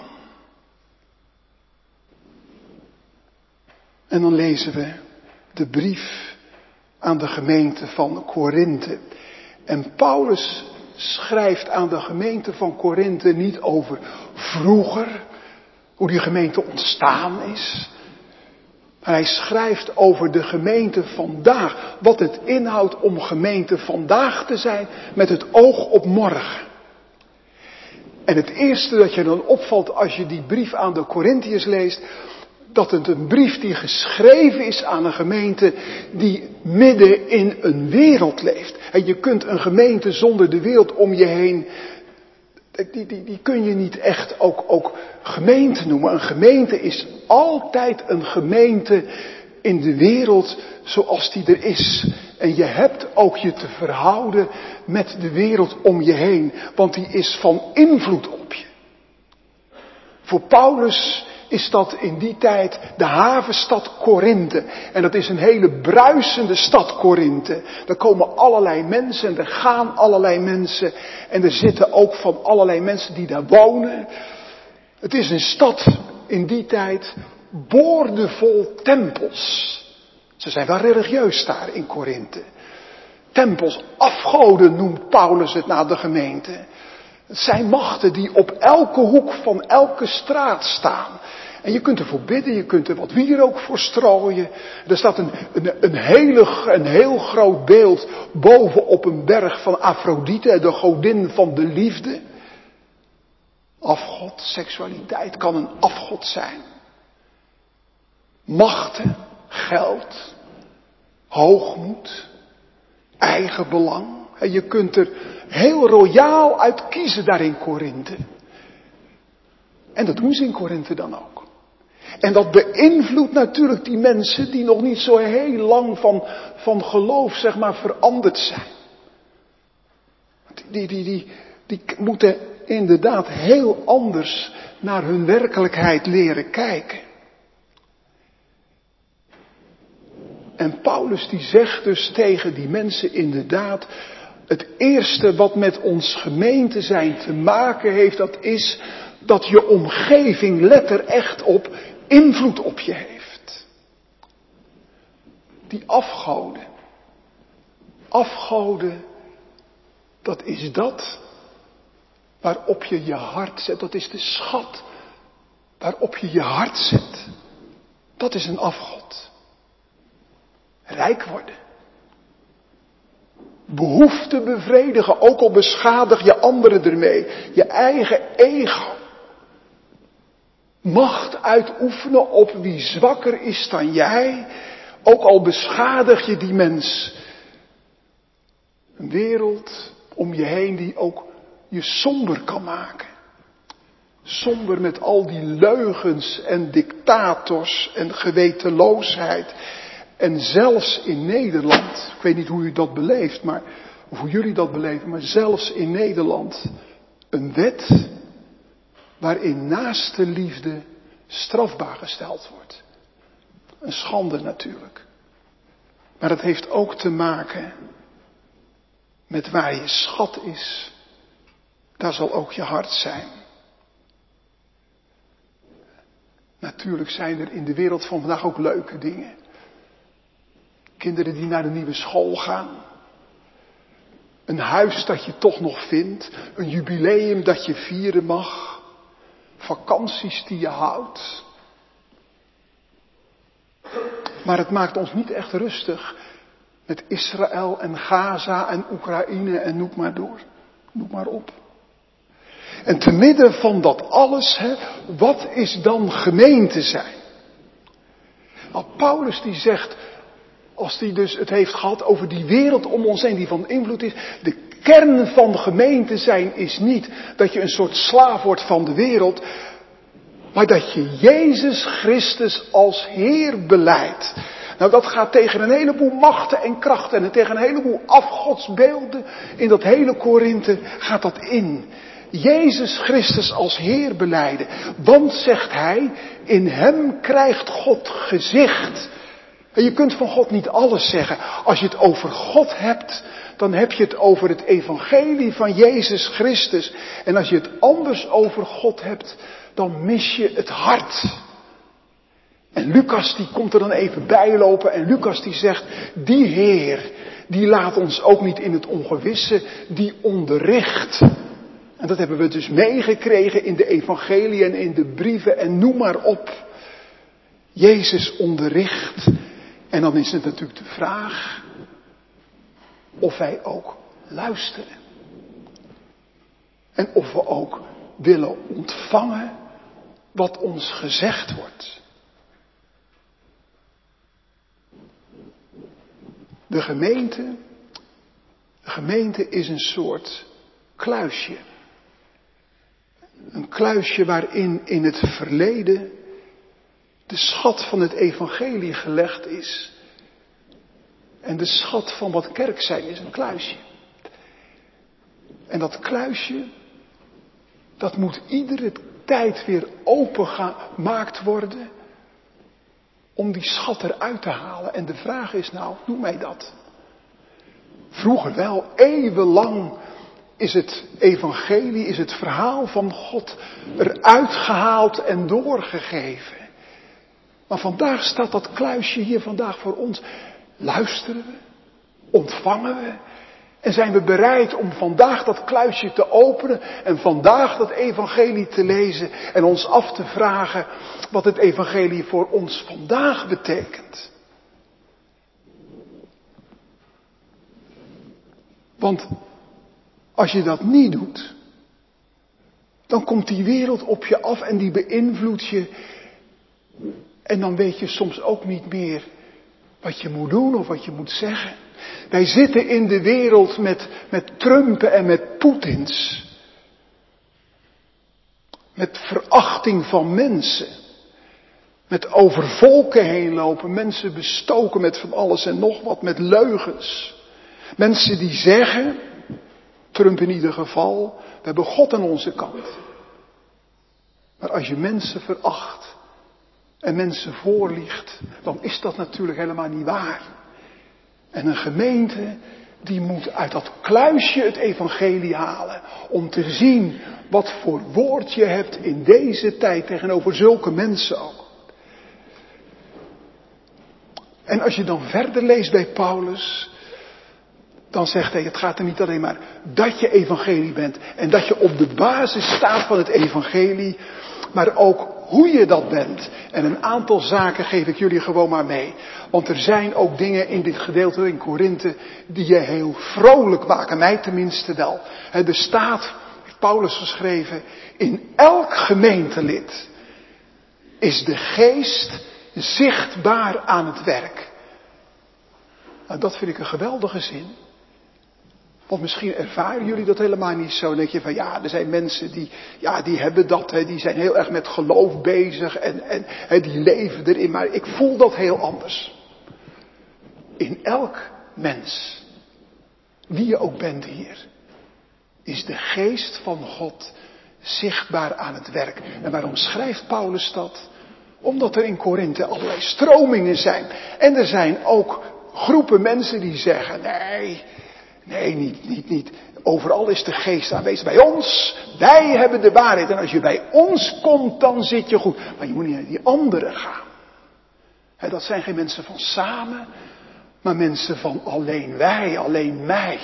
Speaker 2: En dan lezen we de brief aan de gemeente van Korinthe. En Paulus schrijft aan de gemeente van Korinthe niet over vroeger, hoe die gemeente ontstaan is. Maar hij schrijft over de gemeente vandaag. Wat het inhoudt om gemeente vandaag te zijn met het oog op morgen. En het eerste dat je dan opvalt als je die brief aan de Korintiërs leest. Dat het een brief die geschreven is aan een gemeente die midden in een wereld leeft. En je kunt een gemeente zonder de wereld om je heen. Die, die, die kun je niet echt ook, ook gemeente noemen. Een gemeente is altijd een gemeente in de wereld zoals die er is. En je hebt ook je te verhouden met de wereld om je heen. Want die is van invloed op je. Voor Paulus is dat in die tijd de havenstad Korinthe. En dat is een hele bruisende stad Korinthe. Er komen allerlei mensen en er gaan allerlei mensen. En er zitten ook van allerlei mensen die daar wonen. Het is een stad in die tijd boordevol tempels. Ze zijn wel religieus daar in Korinthe. Tempels, afgoden noemt Paulus het naar de gemeente. Het zijn machten die op elke hoek van elke straat staan. En je kunt ervoor bidden, je kunt er wat wierook voor strooien. Er staat een, een, een, hele, een heel groot beeld boven op een berg van Afrodite, de godin van de liefde. Afgod, seksualiteit kan een afgod zijn. Machten, geld, hoogmoed, eigen belang. En je kunt er heel royaal uit kiezen daar in Korinthe. En dat doen ze in Korinthe dan ook. En dat beïnvloedt natuurlijk die mensen die nog niet zo heel lang van, van geloof zeg maar veranderd zijn. Die, die, die, die moeten inderdaad heel anders naar hun werkelijkheid leren kijken. En Paulus die zegt dus tegen die mensen inderdaad, het eerste wat met ons gemeente zijn te maken heeft, dat is dat je omgeving let er echt op invloed op je heeft. Die afgoden. Afgoden, dat is dat waarop je je hart zet. Dat is de schat waarop je je hart zet. Dat is een afgod. Rijk worden. Behoefte bevredigen, ook al beschadig je anderen ermee. Je eigen ego. Macht uitoefenen op wie zwakker is dan jij. Ook al beschadig je die mens. Een wereld om je heen die ook je somber kan maken. Somber met al die leugens en dictators en gewetenloosheid. En zelfs in Nederland, ik weet niet hoe u dat beleeft, maar, of hoe jullie dat beleven, maar zelfs in Nederland een wet waarin naaste liefde strafbaar gesteld wordt. Een schande natuurlijk. Maar het heeft ook te maken met waar je schat is. Daar zal ook je hart zijn. Natuurlijk zijn er in de wereld van vandaag ook leuke dingen. Kinderen die naar de nieuwe school gaan. Een huis dat je toch nog vindt. Een jubileum dat je vieren mag. Vakanties die je houdt. Maar het maakt ons niet echt rustig. Met Israël en Gaza en Oekraïne en noem maar door. Noem maar op. En te midden van dat alles, hè, wat is dan gemeente zijn? Nou, Paulus die zegt, als hij dus het heeft gehad over die wereld om ons heen die van invloed is. De kern van gemeente zijn is niet dat je een soort slaaf wordt van de wereld. Maar dat je Jezus Christus als Heer belijdt. Nou, dat gaat tegen een heleboel machten en krachten en tegen een heleboel afgodsbeelden. In dat hele Korinthe gaat dat in. Jezus Christus als Heer belijden. Want, zegt hij, in hem krijgt God gezicht. En je kunt van God niet alles zeggen. Als je het over God hebt, dan heb je het over het evangelie van Jezus Christus. En als je het anders over God hebt, dan mis je het hart. En Lucas die komt er dan even bij lopen en Lucas die zegt, die Heer, die laat ons ook niet in het ongewisse, die onderricht. En dat hebben we dus meegekregen in de evangelie en in de brieven en noem maar op. Jezus onderricht. En dan is het natuurlijk de vraag of wij ook luisteren. En of we ook willen ontvangen wat ons gezegd wordt. De gemeente, de gemeente is een soort kluisje. Een kluisje waarin in het verleden de schat van het evangelie gelegd is. En de schat van wat kerk zijn is een kluisje. En dat kluisje, dat moet iedere tijd weer opengemaakt worden om die schat eruit te halen. En de vraag is nou, doe mij dat? Vroeger wel, eeuwenlang is het evangelie, is het verhaal van God eruit gehaald en doorgegeven. Maar vandaag staat dat kluisje hier vandaag voor ons. Luisteren we? Ontvangen we? En zijn we bereid om vandaag dat kluisje te openen en vandaag dat evangelie te lezen en ons af te vragen wat het evangelie voor ons vandaag betekent? Want als je dat niet doet, dan komt die wereld op je af en die beïnvloedt je. En dan weet je soms ook niet meer wat je moet doen of wat je moet zeggen. Wij zitten in de wereld met, met Trumpen en met Poetins. Met verachting van mensen. Met over volken heen lopen. Mensen bestoken met van alles en nog wat. Met leugens. Mensen die zeggen, Trump in ieder geval, we hebben God aan onze kant. Maar als je mensen veracht en mensen voorliegt, dan is dat natuurlijk helemaal niet waar. En een gemeente, die moet uit dat kluisje het evangelie halen. Om te zien wat voor woord je hebt in deze tijd tegenover zulke mensen ook. En als je dan verder leest bij Paulus, dan zegt hij, het gaat er niet alleen maar dat je evangelie bent. En dat je op de basis staat van het evangelie. Maar ook hoe je dat bent. En een aantal zaken geef ik jullie gewoon maar mee. Want er zijn ook dingen in dit gedeelte in Korinthe die je heel vrolijk maken. Mij tenminste wel. Er staat, heeft Paulus geschreven, in elk gemeentelid is de geest zichtbaar aan het werk. Nou, dat vind ik een geweldige zin. Want misschien ervaren jullie dat helemaal niet zo. Dan denk je van ja, er zijn mensen die, ja, die hebben dat. Hè, die zijn heel erg met geloof bezig. En, en hè, die leven erin. Maar ik voel dat heel anders. In elk mens, wie je ook bent hier, is de geest van God zichtbaar aan het werk. En waarom schrijft Paulus dat? Omdat er in Korinthe allerlei stromingen zijn. En er zijn ook groepen mensen die zeggen, nee... Nee, niet, niet, niet. Overal is de geest aanwezig. Bij ons, wij hebben de waarheid. En als je bij ons komt, dan zit je goed. Maar je moet niet naar die anderen gaan. He, dat zijn geen mensen van samen, maar mensen van alleen wij, alleen mij.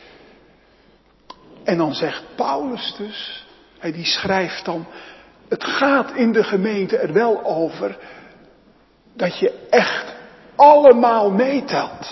Speaker 2: En dan zegt Paulus dus, hij die schrijft dan, het gaat in de gemeente er wel over dat je echt allemaal meetelt.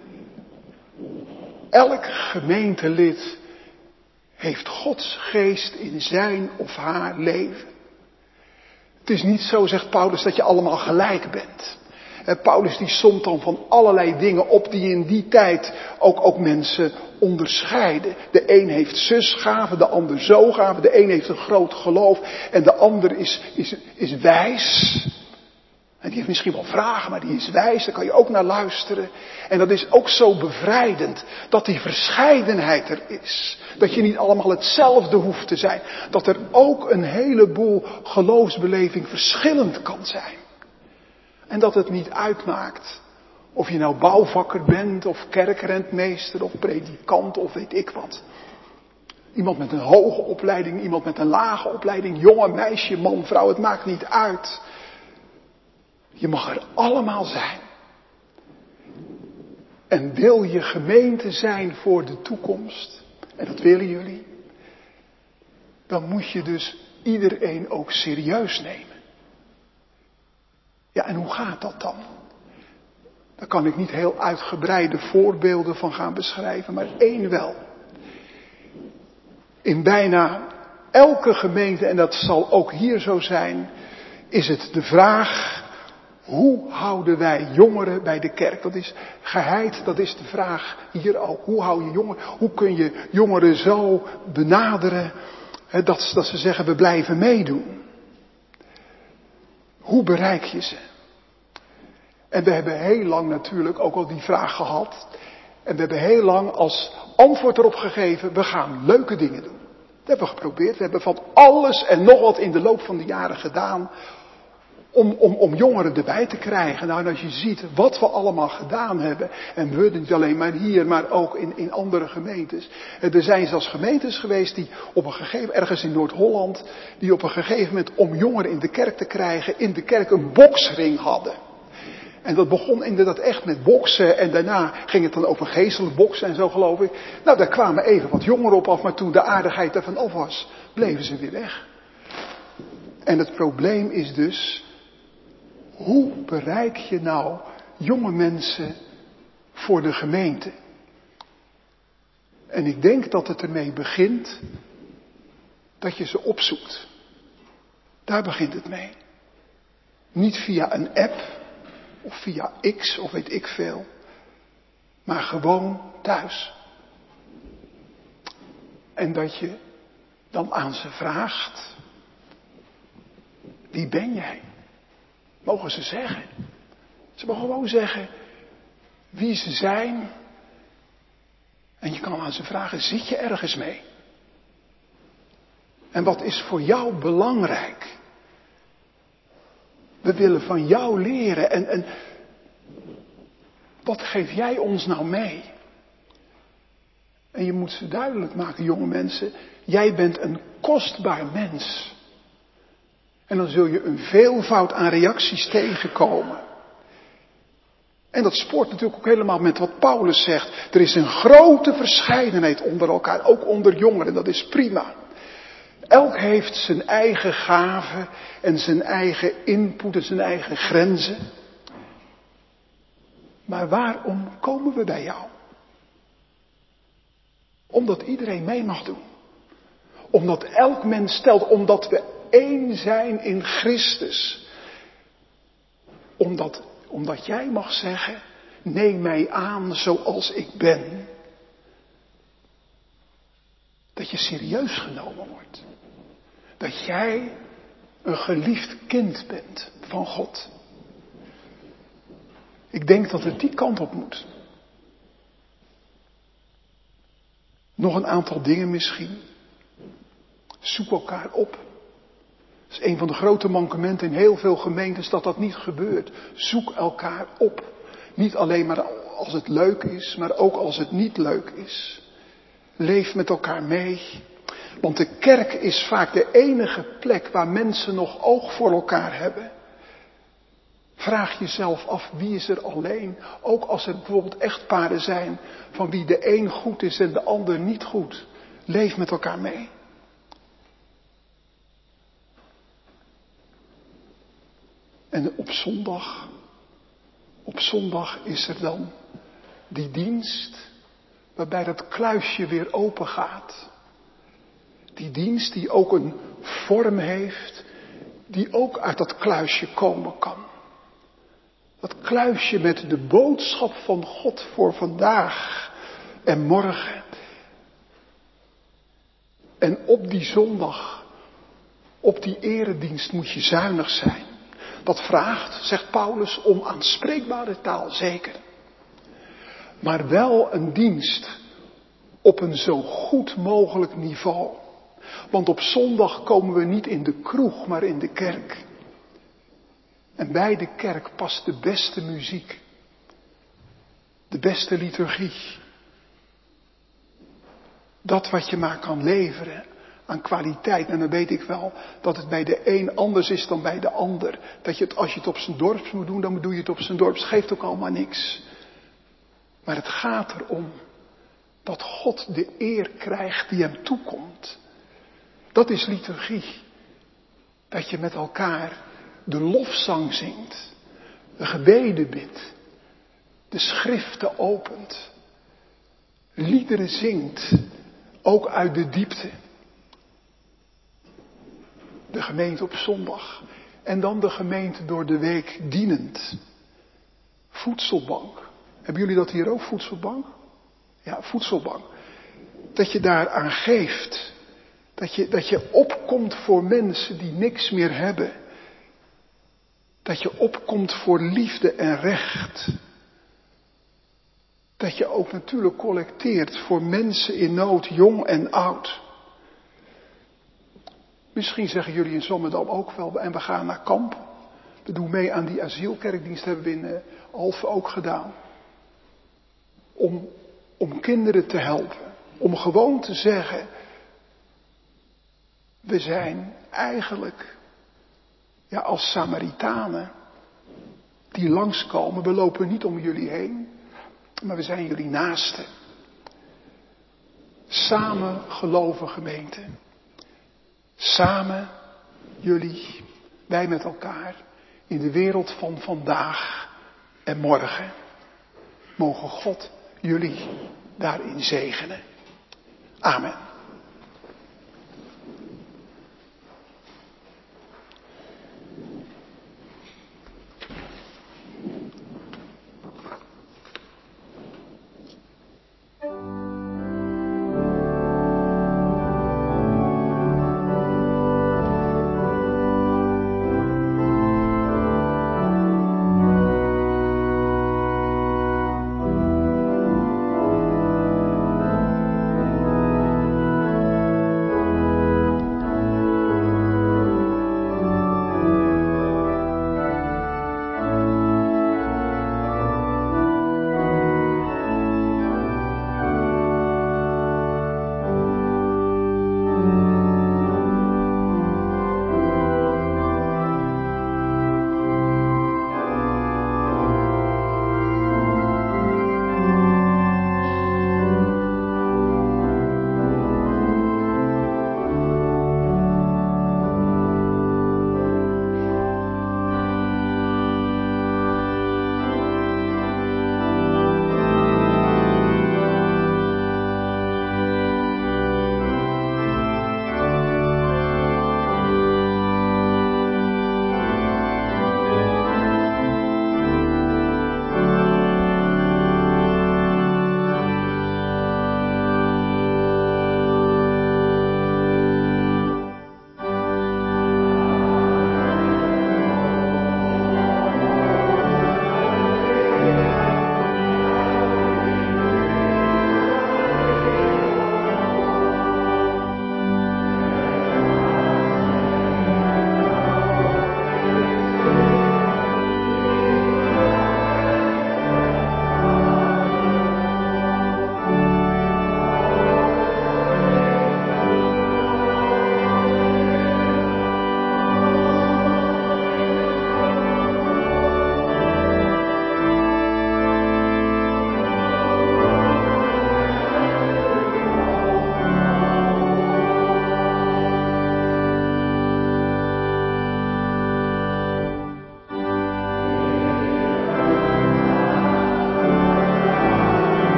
Speaker 2: Elk gemeentelid heeft Gods geest in zijn of haar leven. Het is niet zo, zegt Paulus, dat je allemaal gelijk bent. En Paulus die somt dan van allerlei dingen op die in die tijd ook, ook mensen onderscheiden. De een heeft zusgaven, de ander zogaven. De een heeft een groot geloof en de ander is, is, is wijs. En die heeft misschien wel vragen, maar die is wijs. Daar kan je ook naar luisteren. En dat is ook zo bevrijdend. Dat die verscheidenheid er is. Dat je niet allemaal hetzelfde hoeft te zijn. Dat er ook een heleboel geloofsbeleving verschillend kan zijn. En dat het niet uitmaakt of je nou bouwvakker bent, of kerkrentmeester, of predikant, of weet ik wat. Iemand met een hoge opleiding, iemand met een lage opleiding, jongen, meisje, man, vrouw, het maakt niet uit. Je mag er allemaal zijn. En wil je gemeente zijn voor de toekomst, en dat willen jullie, dan moet je dus iedereen ook serieus nemen. Ja, en hoe gaat dat dan? Daar kan ik niet heel uitgebreide voorbeelden van gaan beschrijven, maar één wel. In bijna elke gemeente, en dat zal ook hier zo zijn, is het de vraag: hoe houden wij jongeren bij de kerk? Dat is geheid, dat is de vraag hier ook. Hoe hou je jongeren? Hoe kun je jongeren zo benaderen hè, dat, dat ze zeggen: we blijven meedoen? Hoe bereik je ze? En we hebben heel lang natuurlijk ook al die vraag gehad. En we hebben heel lang als antwoord erop gegeven: we gaan leuke dingen doen. Dat hebben we geprobeerd. We hebben van alles en nog wat in de loop van de jaren gedaan om, om, om jongeren erbij te krijgen. Nou, en als je ziet wat we allemaal gedaan hebben, en we niet alleen maar hier, maar ook in, in andere gemeentes. Er zijn zelfs gemeentes geweest die op een gegeven, ergens in Noord-Holland, die op een gegeven moment om jongeren in de kerk te krijgen, in de kerk een boksring hadden. En dat begon inderdaad echt met boksen. En daarna ging het dan over geestelijk boksen en zo, geloof ik. Nou, daar kwamen even wat jongeren op af. Maar toen de aardigheid ervan af was, bleven ze weer weg. En het probleem is dus: hoe bereik je nou jonge mensen voor de gemeente? En ik denk dat het ermee begint dat je ze opzoekt. Daar begint het mee. Niet via een app. Of via X, of weet ik veel. Maar gewoon thuis. En dat je dan aan ze vraagt: wie ben jij? Mogen ze zeggen. Ze mogen gewoon zeggen wie ze zijn. En je kan aan ze vragen: zit je ergens mee? En wat is voor jou belangrijk? We willen van jou leren. En, en wat geef jij ons nou mee? En je moet ze duidelijk maken, jonge mensen: jij bent een kostbaar mens. En dan zul je een veelvoud aan reacties tegenkomen. En dat spoort natuurlijk ook helemaal met wat Paulus zegt. Er is een grote verscheidenheid onder elkaar, ook onder jongeren. Dat is prima. Elk heeft zijn eigen gaven en zijn eigen input en zijn eigen grenzen. Maar waarom komen we bij jou? Omdat iedereen mee mag doen. Omdat elk mens stelt, omdat we één zijn in Christus. Omdat, omdat jij mag zeggen: neem mij aan zoals ik ben. Dat je serieus genomen wordt. Dat jij een geliefd kind bent van God. Ik denk dat het die kant op moet. Nog een aantal dingen misschien. Zoek elkaar op. Dat is een van de grote mankementen in heel veel gemeentes, dat dat niet gebeurt. Zoek elkaar op. Niet alleen maar als het leuk is, maar ook als het niet leuk is. Leef met elkaar mee. Want de kerk is vaak de enige plek waar mensen nog oog voor elkaar hebben. Vraag jezelf af: wie is er alleen? Ook als er bijvoorbeeld echtparen zijn van wie de een goed is en de ander niet goed. Leef met elkaar mee. En op zondag, op zondag is er dan die dienst waarbij dat kluisje weer open gaat. Die dienst die ook een vorm heeft, die ook uit dat kluisje komen kan. Dat kluisje met de boodschap van God voor vandaag en morgen. En op die zondag, op die eredienst moet je zuinig zijn. Dat vraagt, zegt Paulus, om aanspreekbare taal, zeker. Maar wel een dienst op een zo goed mogelijk niveau. Want op zondag komen we niet in de kroeg, maar in de kerk. En bij de kerk past de beste muziek. De beste liturgie. Dat wat je maar kan leveren aan kwaliteit. En dan weet ik wel dat het bij de een anders is dan bij de ander. Dat je het, als je het op zijn dorps moet doen, dan doe je het op zijn dorps. Geeft ook allemaal niks. Maar het gaat erom dat God de eer krijgt die hem toekomt. Dat is liturgie. Dat je met elkaar de lofzang zingt. De gebeden bidt. De schriften opent. Liederen zingt. Ook uit de diepte. De gemeente op zondag. En dan de gemeente door de week dienend. Voedselbank. Hebben jullie dat hier ook, voedselbank? Ja, voedselbank. Dat je daaraan geeft. Dat je, dat je opkomt voor mensen die niks meer hebben. Dat je opkomt voor liefde en recht. Dat je ook natuurlijk collecteert voor mensen in nood, jong en oud. Misschien zeggen jullie in Zwammerdam ook wel, en we gaan naar kamp. We doen mee aan die asielkerkdienst, hebben we in uh, Alphen ook gedaan. Om, om kinderen te helpen. Om gewoon te zeggen, we zijn eigenlijk, ja, als Samaritanen die langskomen. We lopen niet om jullie heen, maar we zijn jullie naasten. Samen geloven gemeente. Samen jullie, wij met elkaar, in de wereld van vandaag en morgen. Mogen God jullie daarin zegenen. Amen.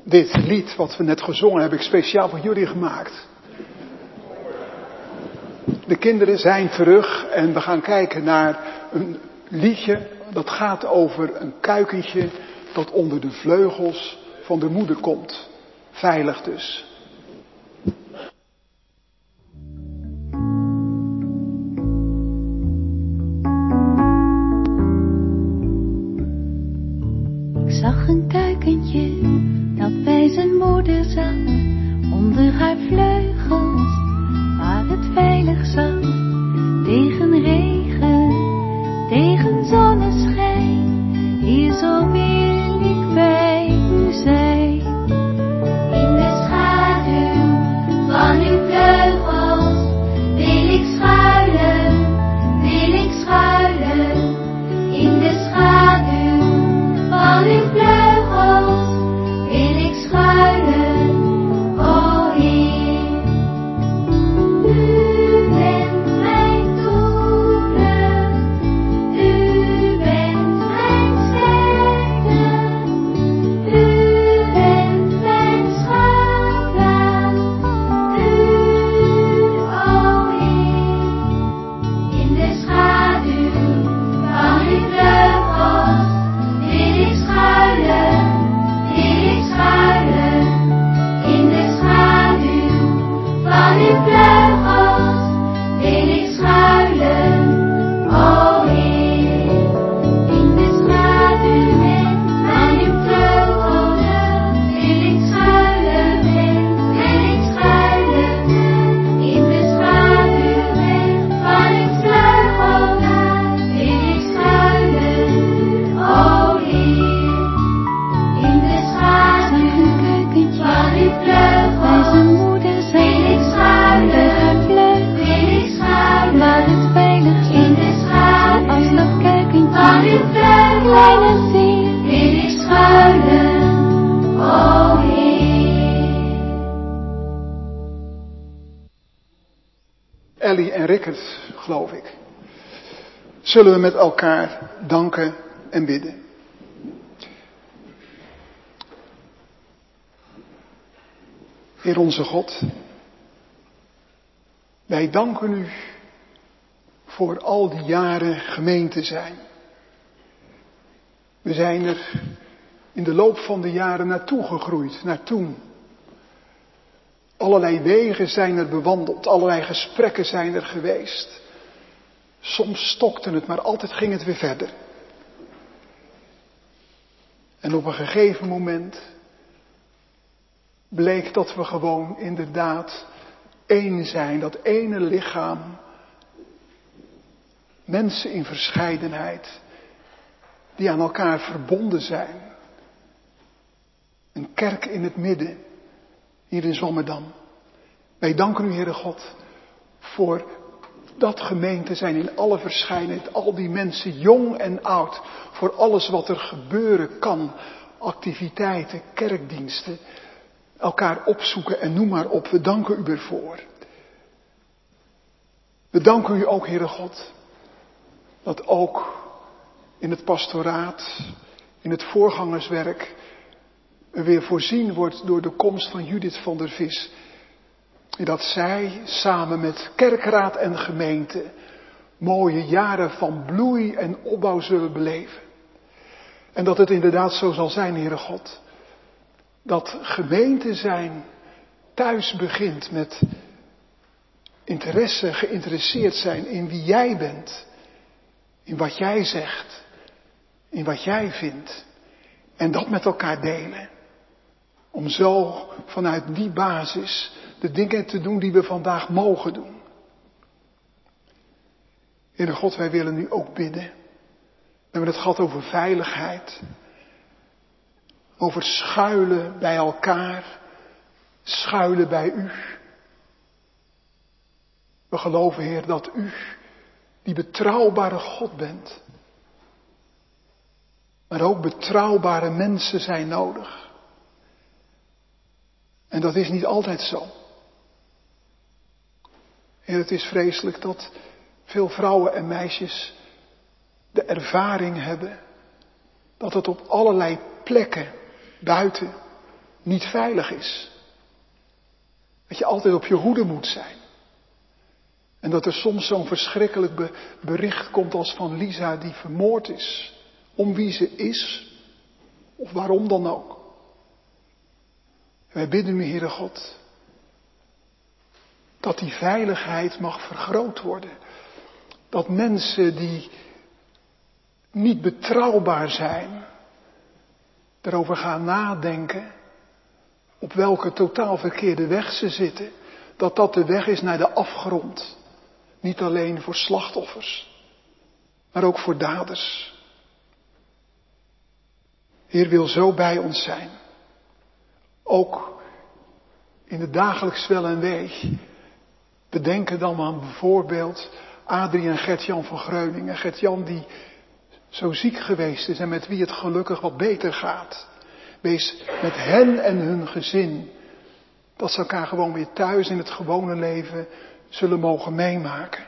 Speaker 2: Dit lied wat we net gezongen heb ik speciaal voor jullie gemaakt. De kinderen zijn terug en we gaan kijken naar een liedje dat gaat over een kuikentje dat onder de vleugels van de moeder komt. Veilig dus.
Speaker 4: Ik zag een kuikentje dat bij zijn moeder zat, onder haar vleugels, waar het veilig zat, tegen regen, tegen zonneschijn, hier zo wil ik bij u zijn. In de schaduw van uw vleugels wil ik schuilen, wil ik schuilen, in de schaduw van uw vleugels wil ik schuilen, o Heer. U bent mijn toevlucht, u bent mijn sterkte, u bent mijn schuilplaats, u, o Heer. In de schaduw van uw vleugels wil ik schuilen, wil ik schuilen, in de schaduw van uw vleugels wil ik schuilen, o Heer. In de schaduw van uw vleugels wil ik schuilen, wil ik schuilen, in de schaduw van uw vleugels wil ik schuilen, o Heer. In de schaduw van uw vleugels bij zijn moeder zijn wil ik schuilen, haar vleugels wil ik schuilen, waar het veilig is. In de schaduw zoals dat kuikentje van uw vleugels kleine ziel wil ik schuilen, o Heer.
Speaker 2: Ellie en Rickert, geloof ik. Zullen we met elkaar danken en bidden. Heer onze God, wij danken u voor al die jaren gemeente zijn. We zijn er in de loop van de jaren naartoe gegroeid, naar toen. Allerlei wegen zijn er bewandeld, allerlei gesprekken zijn er geweest. Soms stokte het, maar altijd ging het weer verder. En op een gegeven moment bleek dat we gewoon inderdaad één zijn, dat ene lichaam. Mensen in verscheidenheid, die aan elkaar verbonden zijn. Een kerk in het midden, hier in Zwammerdam. Wij danken u, Heere God, voor dat gemeente zijn in alle verscheidenheid, al die mensen, jong en oud, voor alles wat er gebeuren kan, activiteiten, kerkdiensten, elkaar opzoeken en noem maar op. We danken u ervoor. We danken u ook, Heere God, dat ook in het pastoraat, in het voorgangerswerk, er weer voorzien wordt door de komst van Judith van der Vis. En dat zij samen met kerkraad en gemeente mooie jaren van bloei en opbouw zullen beleven. En dat het inderdaad zo zal zijn, Heere God, dat gemeente zijn thuis begint met interesse, geïnteresseerd zijn in wie jij bent, in wat jij zegt, in wat jij vindt. En dat met elkaar delen. Om zo vanuit die basis de dingen te doen die we vandaag mogen doen. Heere God, wij willen nu ook bidden. We hebben het gehad over veiligheid. Over schuilen bij elkaar. Schuilen bij u. We geloven, Heer, dat u die betrouwbare God bent. Maar ook betrouwbare mensen zijn nodig. En dat is niet altijd zo. Heer, het is vreselijk dat veel vrouwen en meisjes de ervaring hebben dat het op allerlei plekken buiten niet veilig is. Dat je altijd op je hoede moet zijn. En dat er soms zo'n verschrikkelijk be- bericht komt als van Lisa die vermoord is. Om wie ze is. Of waarom dan ook. Wij bidden u, Heere God. Dat die veiligheid mag vergroot worden. Dat mensen die niet betrouwbaar zijn. Erover gaan nadenken. Op welke totaal verkeerde weg ze zitten. Dat dat de weg is naar de afgrond. Niet alleen voor slachtoffers. Maar ook voor daders. Heer wil zo bij ons zijn. Ook in het dagelijks wel en wee. Bedenken dan aan bijvoorbeeld Adrie en Gert-Jan van Greuningen. Gert-Jan die zo ziek geweest is en met wie het gelukkig wat beter gaat. Wees met hen en hun gezin. Dat ze elkaar gewoon weer thuis in het gewone leven zullen mogen meemaken.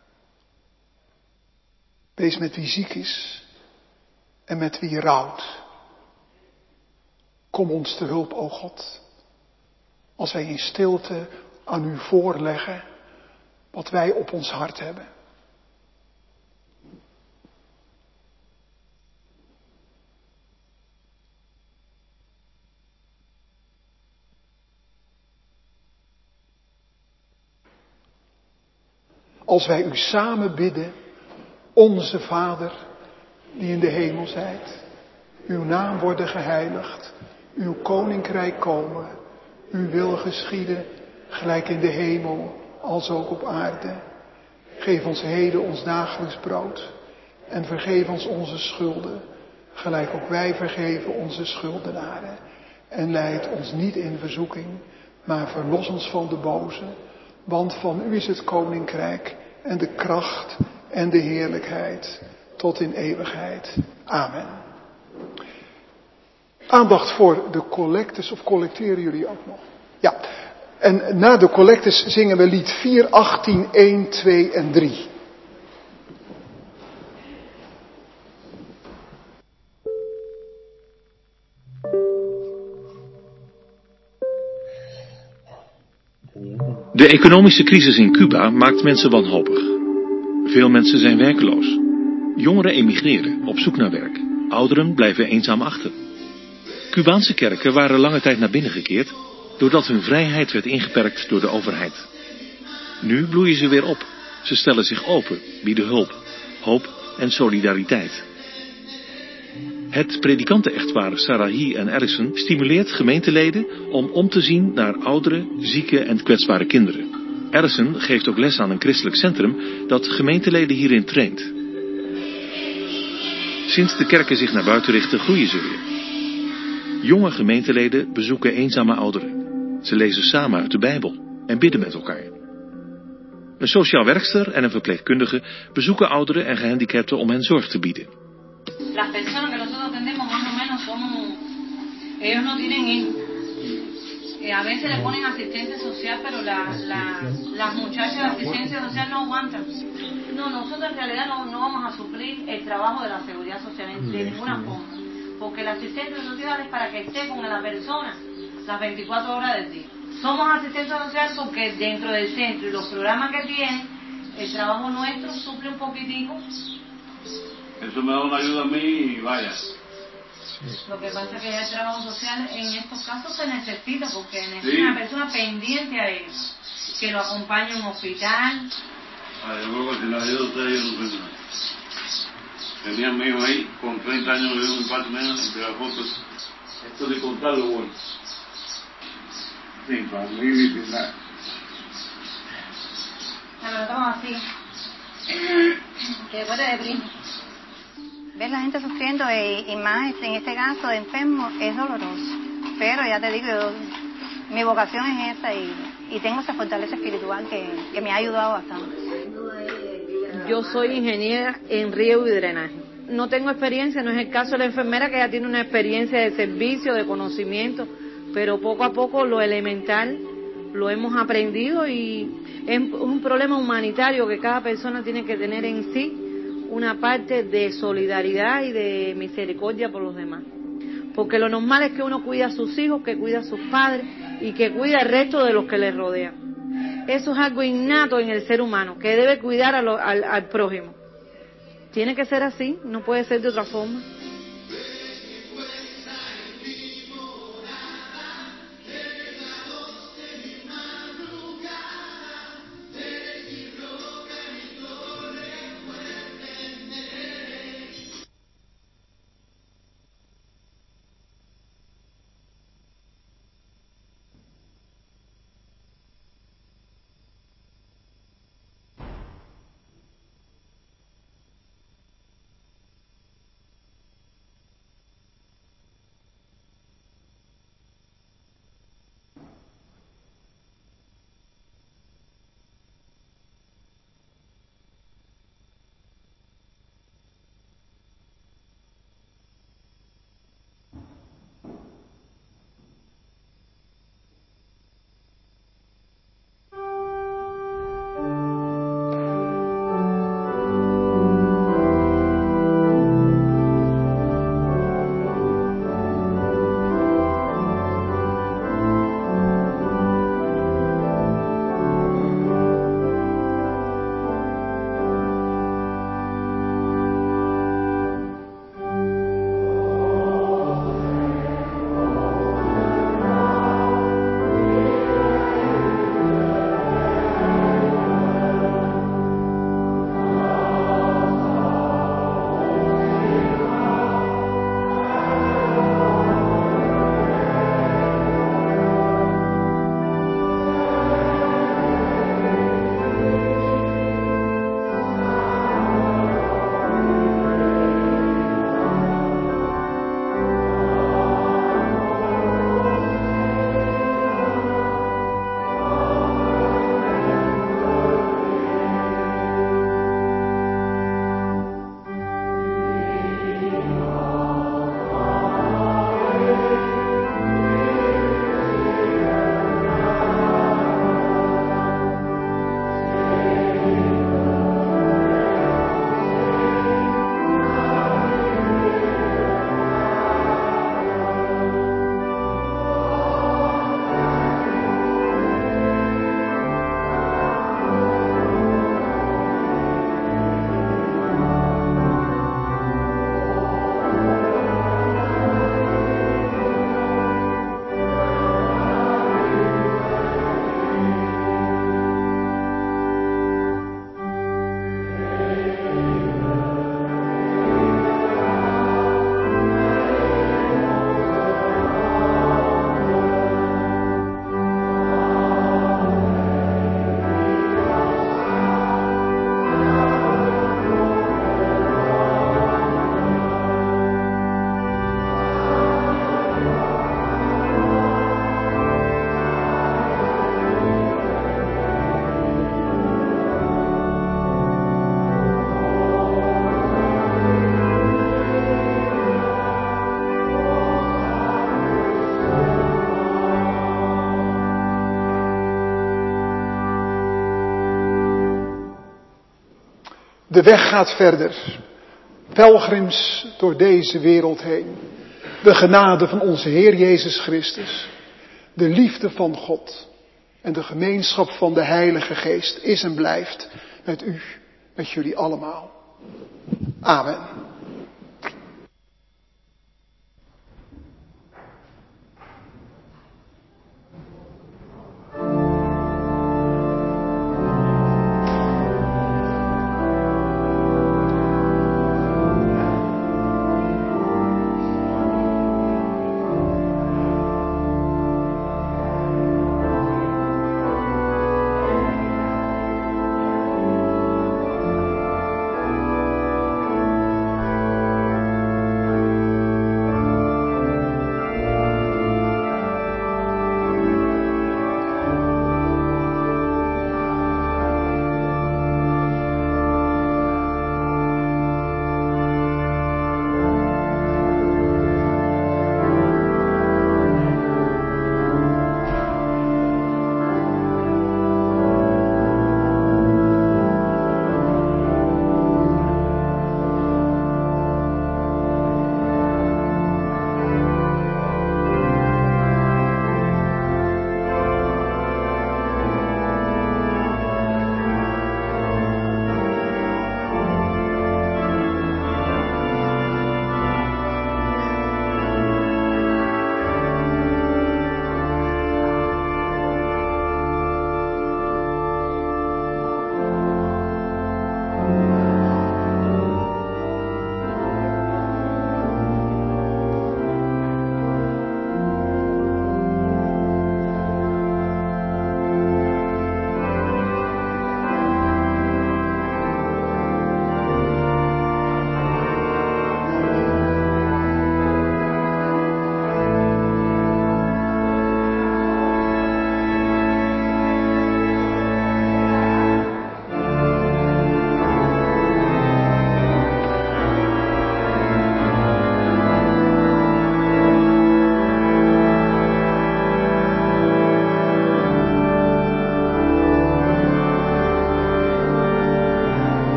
Speaker 2: Wees met wie ziek is en met wie rouwt. Kom ons te hulp, o God. Als wij in stilte aan u voorleggen wat wij op ons hart hebben. Als wij u samen bidden, onze Vader, die in de hemel zijt, uw naam worden geheiligd, uw koninkrijk komen, uw wil geschieden, gelijk in de hemel, als ook op aarde. Geef ons heden ons dagelijks brood en vergeef ons onze schulden, gelijk ook wij vergeven onze schuldenaren. En leid ons niet in verzoeking, maar verlos ons van de boze. Want van u is het koninkrijk en de kracht en de heerlijkheid tot in eeuwigheid. Amen. Aandacht voor de collectes, of collecteren jullie ook nog? Ja. En na de collectes zingen we lied vier, achttien, één, twee en drie.
Speaker 5: De economische crisis in Cuba maakt mensen wanhopig. Veel mensen zijn werkeloos. Jongeren emigreren op zoek naar werk. Ouderen blijven eenzaam achter. Cubaanse kerken waren lange tijd naar binnen gekeerd, doordat hun vrijheid werd ingeperkt door de overheid. Nu bloeien ze weer op. Ze stellen zich open, bieden hulp, hoop en solidariteit. Het predikanten-echtpaar Sarahi en Allison stimuleert gemeenteleden om om te zien naar oudere, zieke en kwetsbare kinderen. Allison geeft ook les aan een christelijk centrum dat gemeenteleden hierin traint. Sinds de kerken zich naar buiten richten, groeien ze weer. Jonge gemeenteleden bezoeken eenzame ouderen. Ze lezen samen uit de Bijbel en bidden met elkaar. Een sociaal werkster en een verpleegkundige bezoeken ouderen en gehandicapten om hen zorg te bieden.
Speaker 6: Las personas que nosotros atendemos más o menos somos, ellos no tienen hijos. Eh, a veces le ponen asistencia social, pero la, la, las muchachas de asistencia social no aguantan. No, nosotros en realidad no, no vamos a suplir el trabajo de la seguridad social de ninguna forma. Porque la asistencia social es para que esté con la persona las veinticuatro horas del día. Somos asistentes sociales porque dentro del centro y los programas que tienen, el trabajo nuestro suple un poquitico.
Speaker 7: Eso me da una ayuda a mí y vaya.
Speaker 6: Lo que pasa es que el trabajo social en estos casos se necesita porque necesita
Speaker 7: Sí.
Speaker 6: una persona pendiente a él, que lo acompañe a un hospital.
Speaker 7: Ah, yo creo que si la ayuda a ustedes yo no sé nada. Tenía a mi hijo ahí, con treinta años le dio un infarto entre las fotos. Esto de contarlo bueno. Sin familia y sin nada.
Speaker 6: La verdad así. Que después te deprime.
Speaker 8: Ver la gente sufriendo y, y más en este caso de enfermo es doloroso. Pero ya te digo, yo, mi vocación es esa y, y tengo esa fortaleza espiritual que, que me ha ayudado bastante.
Speaker 9: Yo soy ingeniera en riego y drenaje. No tengo experiencia, no es el caso de la enfermera que ya tiene una experiencia de servicio, de conocimiento, pero poco a poco lo elemental lo hemos aprendido y es un problema humanitario que cada persona tiene que tener en sí una parte de solidaridad y de misericordia por los demás. Porque lo normal es que uno cuida a sus hijos, que cuida a sus padres y que cuida al resto de los que les rodean. Eso es algo innato en el ser humano, que debe cuidar a lo, al, al prójimo. Tiene que ser así, no puede ser de otra forma.
Speaker 2: De weg gaat verder. Pelgrims door deze wereld heen. De genade van onze Heer Jezus Christus. De liefde van God. En de gemeenschap van de Heilige Geest is en blijft met u, met jullie allemaal. Amen.